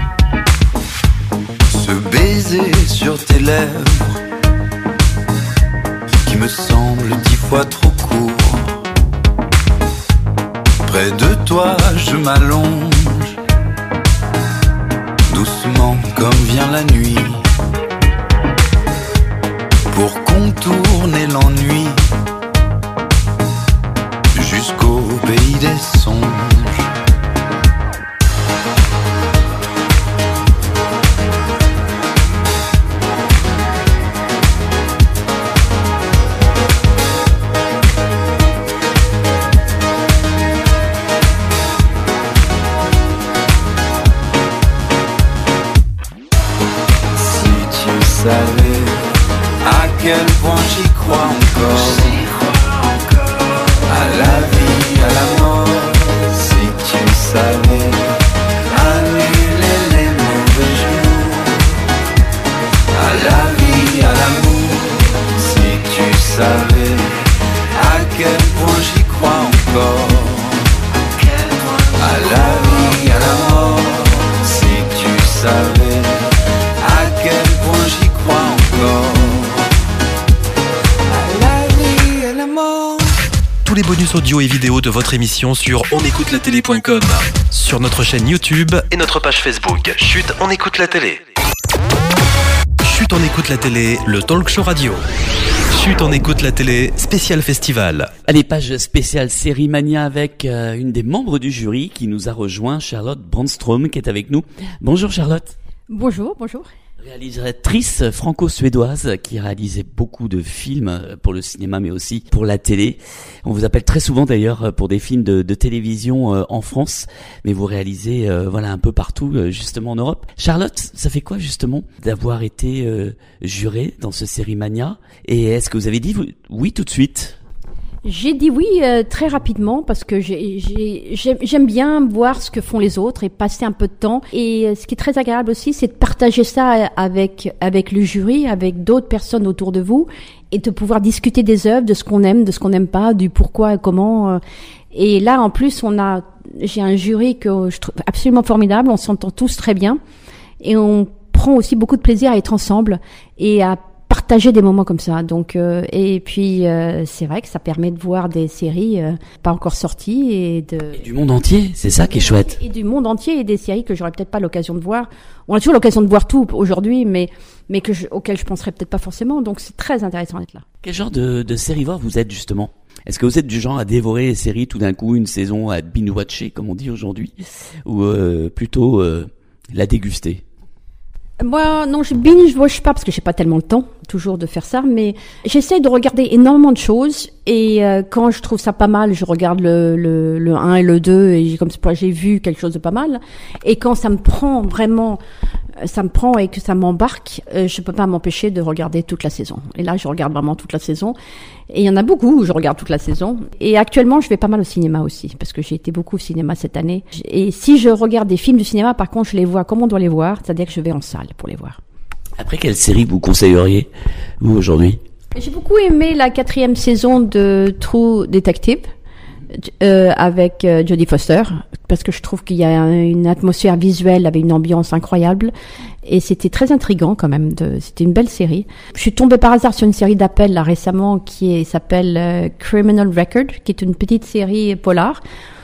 [SPEAKER 21] Ce baiser sur tes lèvres qui me semble 10 fois trop court. Près de toi je m'allonge, doucement comme vient la nuit, pour contourner l'ennui, jusqu'au pays des songes. À quel point j'y crois encore, à la vie, à la mort. Si tu savais annuler les mauvais jours, à la vie, à l'amour. Si tu savais à quel point j'y crois encore, à la vie, à la mort. Si tu savais à quel point j'y crois encore.
[SPEAKER 3] Tous les bonus audio et vidéo de votre émission sur onécoutelatélé.com, sur notre chaîne YouTube et notre page Facebook. Chut, on écoute la télé. Chut, on écoute la télé, le talk show radio. Chut, on écoute la télé, spécial festival.
[SPEAKER 4] Allez, page spéciale Série Mania avec une des membres du jury qui nous a rejoint, Charlotte Brandström, qui est avec nous. Bonjour Charlotte.
[SPEAKER 22] Bonjour, bonjour.
[SPEAKER 4] Réalisatrice franco-suédoise qui a réalisé beaucoup de films pour le cinéma mais aussi pour la télé. On vous appelle très souvent d'ailleurs pour des films de télévision en France, mais vous réalisez voilà un peu partout justement en Europe. Charlotte, ça fait quoi justement d'avoir été jurée dans ce Série Mania, et est-ce que vous avez dit oui tout de suite?
[SPEAKER 22] J'ai dit oui très rapidement parce que j'aime bien voir ce que font les autres et passer un peu de temps. Et ce qui est très agréable aussi, c'est de partager ça avec le jury, avec d'autres personnes autour de vous, et de pouvoir discuter des œuvres, de ce qu'on aime, de ce qu'on n'aime pas, du pourquoi et comment. Et là, en plus, j'ai un jury que je trouve absolument formidable. On s'entend tous très bien et on prend aussi beaucoup de plaisir à être ensemble et à partager des moments comme ça. Donc et puis c'est vrai que ça permet de voir des séries pas encore sorties et
[SPEAKER 4] du monde entier, c'est ça qui est chouette.
[SPEAKER 22] Et du monde entier, et des séries que j'aurais peut-être pas l'occasion de voir. On a toujours l'occasion de voir tout aujourd'hui, mais auxquelles je penserais peut-être pas forcément. Donc c'est très intéressant d'être là.
[SPEAKER 4] Quel genre de sérivore vous êtes justement? Est-ce que vous êtes du genre à dévorer les séries tout d'un coup, une saison, à binge-watcher comme on dit aujourd'hui, ou plutôt la déguster?
[SPEAKER 22] Moi, non, je binge-watch pas parce que j'ai pas tellement le temps, toujours, de faire ça, mais j'essaie de regarder énormément de choses, et quand je trouve ça pas mal, je regarde le 1 et le 2, et j'ai vu quelque chose de pas mal, et quand ça me prend vraiment, et que ça m'embarque, je peux pas m'empêcher de regarder toute la saison. Et là, je regarde vraiment toute la saison. Et il y en a beaucoup où je regarde toute la saison. Et actuellement, je vais pas mal au cinéma aussi, parce que j'ai été beaucoup au cinéma cette année. Et si je regarde des films du cinéma, par contre, je les vois comme on doit les voir, c'est-à-dire que je vais en salle pour les voir.
[SPEAKER 4] Après, quelle série vous conseilleriez, vous, aujourd'hui?
[SPEAKER 22] J'ai beaucoup aimé la 4e saison de True Detective. Avec Jodie Foster, parce que je trouve qu'il y a une atmosphère visuelle avec une ambiance incroyable, et c'était très intriguant quand même. C'était une belle série. Je suis tombée par hasard sur une série d'appels là récemment qui s'appelle Criminal Record, qui est une petite série polar,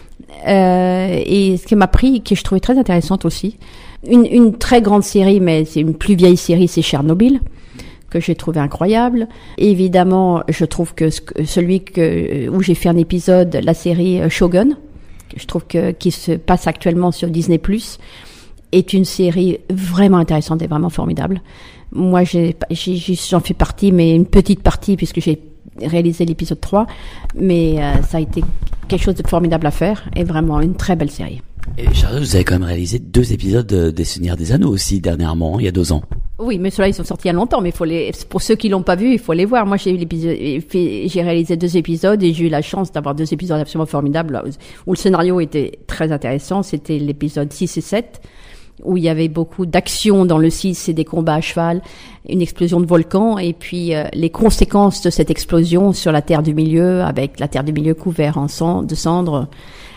[SPEAKER 22] et ce qui m'a pris, que je trouvais très intéressante aussi. Une très grande série, mais c'est une plus vieille série, c'est Chernobyl, que j'ai trouvé incroyable. Évidemment, je trouve que celui où j'ai fait un épisode, la série Shogun, que je trouve qui se passe actuellement sur Disney+, est une série vraiment intéressante et vraiment formidable. Moi, j'en fais partie, mais une petite partie, puisque j'ai réalisé l'épisode 3, mais ça a été quelque chose de formidable à faire, et vraiment une très belle série.
[SPEAKER 4] Et Charlotte, vous avez quand même réalisé 2 épisodes des Seigneurs des Anneaux aussi dernièrement, il y a 2 ans.
[SPEAKER 22] Oui, mais ceux-là, ils sont sortis il y a longtemps, mais pour ceux qui l'ont pas vu, il faut les voir. Moi, j'ai réalisé 2 épisodes, et j'ai eu la chance d'avoir 2 épisodes absolument formidables, où le scénario était très intéressant. C'était l'épisode 6 et 7, où il y avait beaucoup d'action dans le 6, et des combats à cheval, une explosion de volcan, et puis les conséquences de cette explosion sur la Terre du Milieu, avec la Terre du Milieu couverte de cendres,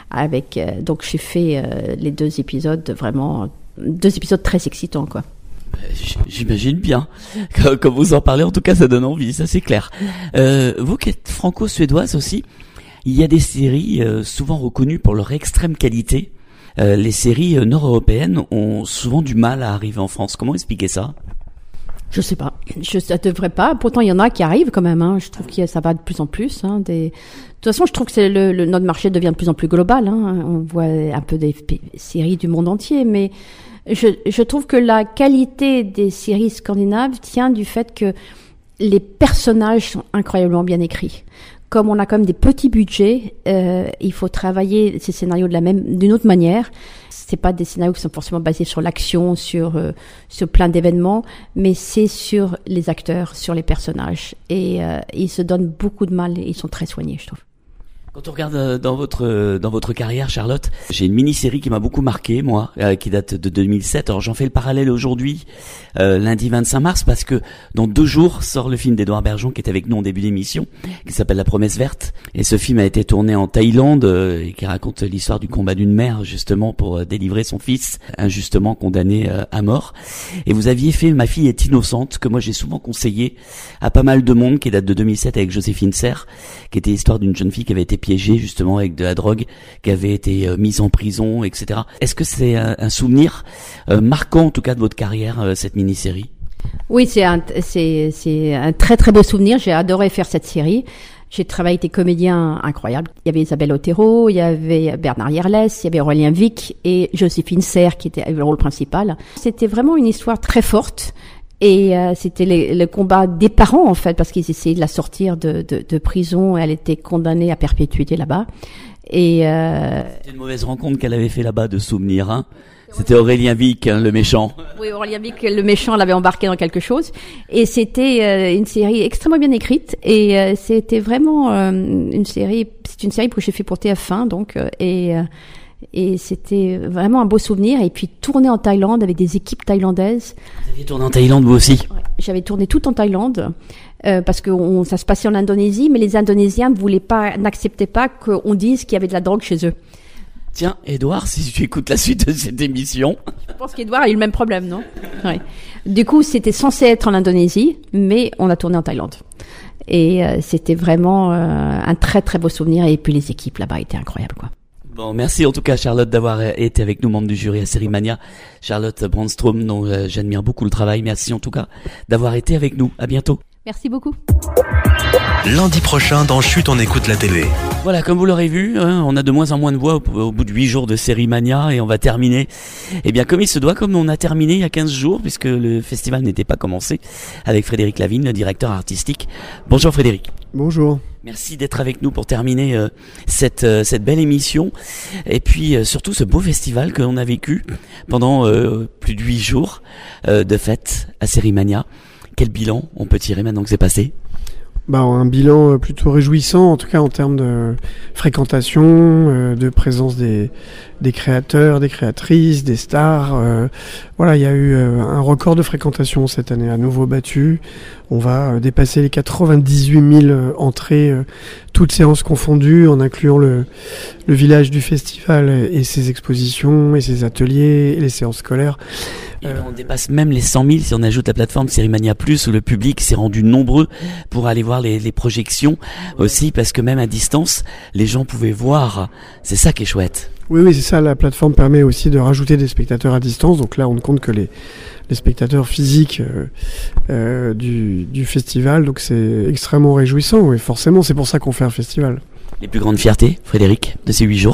[SPEAKER 22] avec donc j'ai fait les 2 épisodes vraiment 2 épisodes très excitants quoi.
[SPEAKER 4] J'imagine bien. Comme vous en parlez, en tout cas, ça donne envie, ça c'est clair. Vous qui êtes franco-suédoise aussi, il y a des séries souvent reconnues pour leur extrême qualité. Les séries nord-européennes ont souvent du mal à arriver en France. Comment expliquer ça ?
[SPEAKER 22] Je sais pas. Ça devrait pas. Pourtant, il y en a qui arrivent quand même. Hein. Je trouve que ça va de plus en plus. Hein. De toute façon, je trouve que notre marché devient de plus en plus global. Hein. On voit un peu des séries du monde entier, mais je trouve que la qualité des séries scandinaves tient du fait que les personnages sont incroyablement bien écrits. Comme on a quand même des petits budgets, il faut travailler ces scénarios d'une autre manière. C'est pas des scénarios qui sont forcément basés sur l'action, sur plein d'événements, mais c'est sur les acteurs, sur les personnages. Et ils se donnent beaucoup de mal et ils sont très soignés, je trouve.
[SPEAKER 4] Quand on regarde dans votre carrière, Charlotte, j'ai une mini-série qui m'a beaucoup marqué, moi, qui date de 2007. Alors j'en fais le parallèle aujourd'hui, lundi 25 mars, parce que dans 2 jours sort le film d'Édouard Bergeon qui est avec nous en début d'émission, qui s'appelle La Promesse Verte. Et ce film a été tourné en Thaïlande et qui raconte l'histoire du combat d'une mère justement pour délivrer son fils injustement condamné à mort. Et vous aviez fait Ma fille est innocente, que moi j'ai souvent conseillé à pas mal de monde, qui date de 2007 avec Joséphine Serre, qui était l'histoire d'une jeune fille qui avait été piégée justement avec de la drogue, qui avait été mise en prison, etc. Est-ce que c'est un souvenir marquant en tout cas de votre carrière, cette mini-série ?
[SPEAKER 22] Oui, c'est un très très beau souvenir. J'ai adoré faire cette série. J'ai travaillé avec des comédiens incroyables. Il y avait Isabelle Otero, il y avait Bernard Yerles, il y avait Aurélien Vic et Joséphine Serre qui était le rôle principal. C'était vraiment une histoire très forte. Et c'était le combat des parents en fait, parce qu'ils essayaient de la sortir de prison. Elle était condamnée à perpétuité là-bas. Et
[SPEAKER 4] c'était une mauvaise rencontre qu'elle avait fait là-bas de souvenirs. Hein. C'était Aurélien Vic, hein, le méchant.
[SPEAKER 22] Oui, Aurélien Vic, le méchant, l'avait embarqué dans quelque chose. Et c'était une série extrêmement bien écrite. Et c'était vraiment une série. C'est une série que j'ai fait pour TF1, donc et c'était vraiment un beau souvenir. Et puis tourner en Thaïlande avec des équipes thaïlandaises.
[SPEAKER 4] Vous aviez tourné en Thaïlande vous aussi ?
[SPEAKER 22] Ouais, j'avais tourné tout en Thaïlande parce que ça se passait en Indonésie, mais les Indonésiens n'acceptaient pas qu'on dise qu'il y avait de la drogue chez eux.
[SPEAKER 4] Tiens, Édouard, si tu écoutes la suite de cette émission.
[SPEAKER 22] Je pense qu'Édouard a eu le même problème, non ? Ouais. Du coup, c'était censé être en Indonésie, mais on a tourné en Thaïlande. Et c'était vraiment un très très beau souvenir. Et puis les équipes là-bas étaient incroyables, quoi.
[SPEAKER 4] Bon, merci en tout cas Charlotte d'avoir été avec nous, membre du jury à Série Mania. Charlotte Brandstrom, dont j'admire beaucoup le travail. Merci en tout cas d'avoir été avec nous. À bientôt.
[SPEAKER 22] Merci beaucoup.
[SPEAKER 3] Lundi prochain dans Chut, on écoute la télé.
[SPEAKER 4] Voilà, comme vous l'aurez vu, hein, on a de moins en moins de voix au bout de 8 jours de Série Mania et on va terminer, eh bien, comme il se doit, comme on a terminé il y a 15 jours, puisque le festival n'était pas commencé, avec Frédéric Lavigne, le directeur artistique. Bonjour Frédéric.
[SPEAKER 1] Bonjour.
[SPEAKER 4] Merci d'être avec nous pour terminer cette belle émission et puis surtout ce beau festival que l'on a vécu pendant plus de 8 jours de fête à Série Mania. Quel bilan on peut tirer maintenant que c'est passé ?
[SPEAKER 1] Un bilan plutôt réjouissant, en tout cas en termes de fréquentation, de présence des créateurs, des créatrices, des stars. Voilà, il y a eu un record de fréquentation cette année à nouveau battu. On va dépasser les 98 000 entrées, toutes séances confondues, en incluant le village du festival et ses expositions et ses ateliers et les séances scolaires.
[SPEAKER 4] On dépasse même les 100 000 si on ajoute la plateforme Série Mania Plus, où le public s'est rendu nombreux pour aller voir les projections aussi, parce que même à distance, les gens pouvaient voir. C'est ça qui est chouette.
[SPEAKER 1] Oui, c'est ça. La plateforme permet aussi de rajouter des spectateurs à distance. Donc là, on ne compte que les spectateurs physiques du festival. Donc c'est extrêmement réjouissant. Et forcément, c'est pour ça qu'on fait un festival.
[SPEAKER 4] Les plus grandes fiertés, Frédéric, de ces 8 jours ?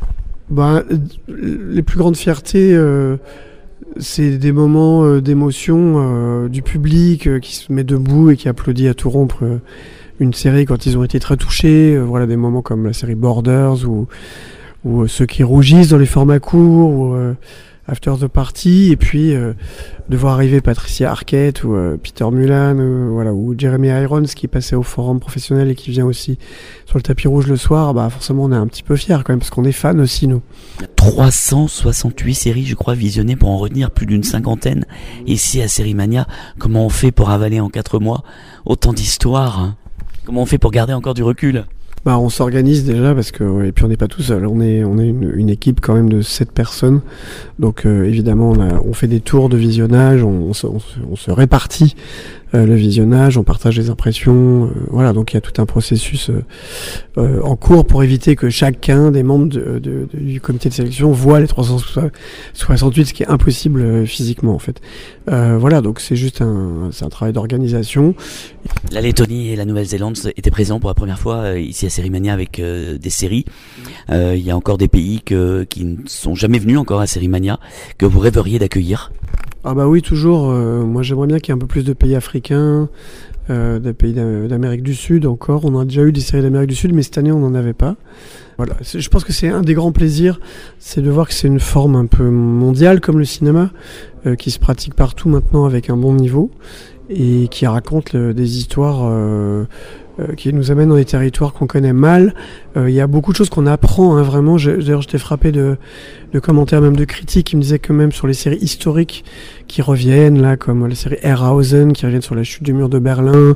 [SPEAKER 1] Les plus grandes fiertés... c'est des moments d'émotion du public qui se met debout et qui applaudit à tout rompre une série quand ils ont été très touchés. Voilà, des moments comme la série Borders ou ceux qui rougissent dans les formats courts ou After the Party, et puis de voir arriver Patricia Arquette ou Peter Mullan ou Jeremy Irons qui passait au forum professionnel et qui vient aussi sur le tapis rouge le soir. Forcément on est un petit peu fiers quand même, parce qu'on est fans aussi, nous.
[SPEAKER 4] 368 séries, je crois, visionnées pour en retenir plus d'une 50aine ici à Série Mania. Comment on fait pour avaler en 4 mois autant d'histoires, hein ? Comment on fait pour garder encore du recul ?
[SPEAKER 1] On s'organise déjà parce que et puis on n'est pas tout seul. On est une équipe quand même de 7 personnes. Donc évidemment on fait des tours de visionnage, on se répartit le visionnage, on partage les impressions, voilà, donc il y a tout un processus en cours pour éviter que chacun des membres du comité de sélection voit les 368, ce qui est impossible physiquement en fait. Voilà, donc c'est juste un travail d'organisation.
[SPEAKER 4] La Lettonie et la Nouvelle-Zélande étaient présents pour la première fois ici à Sérimania avec des séries. Il y a encore des pays qui ne sont jamais venus encore à Sérimania, que vous rêveriez d'accueillir?
[SPEAKER 1] Ah bah oui, toujours. Moi j'aimerais bien qu'il y ait un peu plus de pays africains, des pays d'Amérique du Sud encore. On a déjà eu des séries d'Amérique du Sud, mais cette année on n'en avait pas. Voilà, je pense que c'est un des grands plaisirs, c'est de voir que c'est une forme un peu mondiale comme le cinéma, qui se pratique partout maintenant avec un bon niveau et qui raconte des histoires qui nous amènent dans des territoires qu'on connaît mal. Il y a beaucoup de choses qu'on apprend, hein, vraiment. D'ailleurs, j'étais frappé de commentaires, même de critiques, qui me disaient que même sur les séries historiques qui reviennent, là, comme la série Airhausen, qui reviennent sur la chute du mur de Berlin,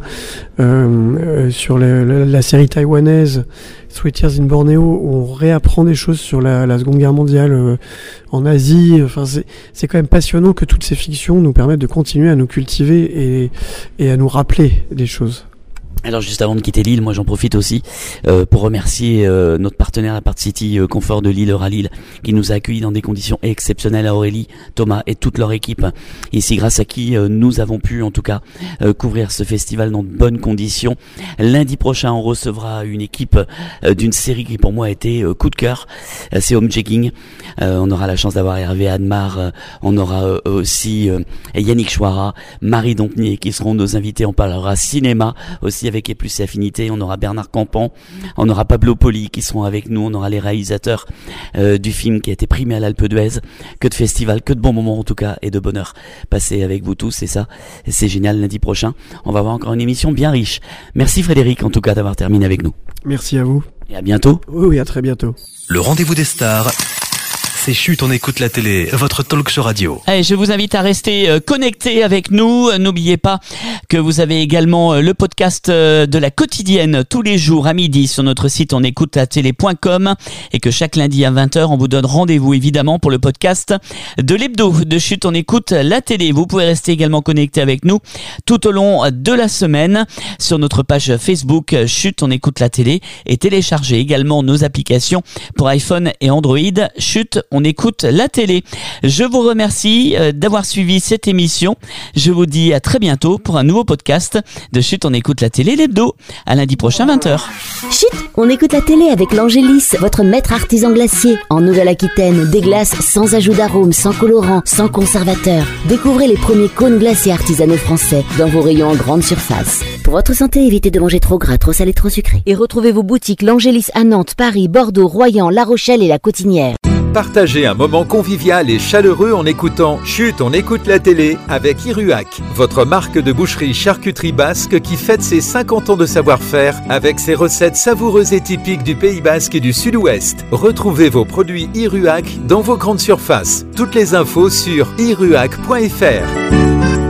[SPEAKER 1] sur la série taïwanaise Sweet Years in Borneo, où on réapprend des choses sur la Seconde Guerre mondiale en Asie. Enfin, c'est quand même passionnant que toutes ces fictions nous permettent de continuer à nous cultiver et à nous rappeler des choses.
[SPEAKER 4] Alors juste avant de quitter Lille, moi j'en profite aussi pour remercier notre partenaire la Part City Confort de Lille Euralille qui nous a accueillis dans des conditions exceptionnelles, à Aurélie, Thomas et toute leur équipe ici, grâce à qui nous avons pu en tout cas couvrir ce festival dans de bonnes conditions. Lundi prochain on recevra une équipe d'une série qui pour moi a été coup de cœur, c'est Home Checking. On aura la chance d'avoir Hervé Admar, on aura aussi Yannick Chouara, Marie Dompnier qui seront nos invités. On parlera cinéma aussi avec Et Plus et Affinité, on aura Bernard Campan, on aura Pablo Poli qui seront avec nous, on aura les réalisateurs du film qui a été primé à l'Alpe d'Huez. Que de festivals, que de bons moments en tout cas et de bonheur passé avec vous tous, c'est ça, c'est génial. Lundi prochain on va avoir encore une émission bien riche. Merci Frédéric en tout cas d'avoir terminé avec nous.
[SPEAKER 1] Merci à vous.
[SPEAKER 4] Et à bientôt.
[SPEAKER 1] Oui, à très bientôt.
[SPEAKER 3] Le rendez-vous des stars, c'est Chut, on écoute la télé, votre talk show radio.
[SPEAKER 4] Allez, je vous invite à rester connectés avec nous. N'oubliez pas que vous avez également le podcast de la quotidienne tous les jours à midi sur notre site onécoutelatélé.com et que chaque lundi à 20h, on vous donne rendez-vous évidemment pour le podcast de l'hebdo de Chut, on écoute la télé. Vous pouvez rester également connectés avec nous tout au long de la semaine sur notre page Facebook Chut, on écoute la télé et télécharger également nos applications pour iPhone et Android. Chut, on écoute la télé. Je vous remercie d'avoir suivi cette émission. Je vous dis à très bientôt pour un nouveau podcast de Chut, on écoute la télé, l'hebdo. À lundi prochain, 20h.
[SPEAKER 2] Chut, on écoute la télé avec l'Angélis, votre maître artisan glacier. En Nouvelle-Aquitaine, des glaces sans ajout d'arôme, sans colorant, sans conservateur. Découvrez les premiers cônes glacés artisanaux français dans vos rayons en grande surface. Pour votre santé, évitez de manger trop gras, trop salé, trop sucré. Et retrouvez vos boutiques l'Angélis à Nantes, Paris, Bordeaux, Royan, La Rochelle et La Cotinière.
[SPEAKER 6] Partagez un moment convivial et chaleureux en écoutant Chut, on écoute la télé avec Iruak, votre marque de boucherie charcuterie basque qui fête ses 50 ans de savoir-faire avec ses recettes savoureuses et typiques du Pays Basque et du Sud-Ouest. Retrouvez vos produits Iruak dans vos grandes surfaces. Toutes les infos sur iruak.fr.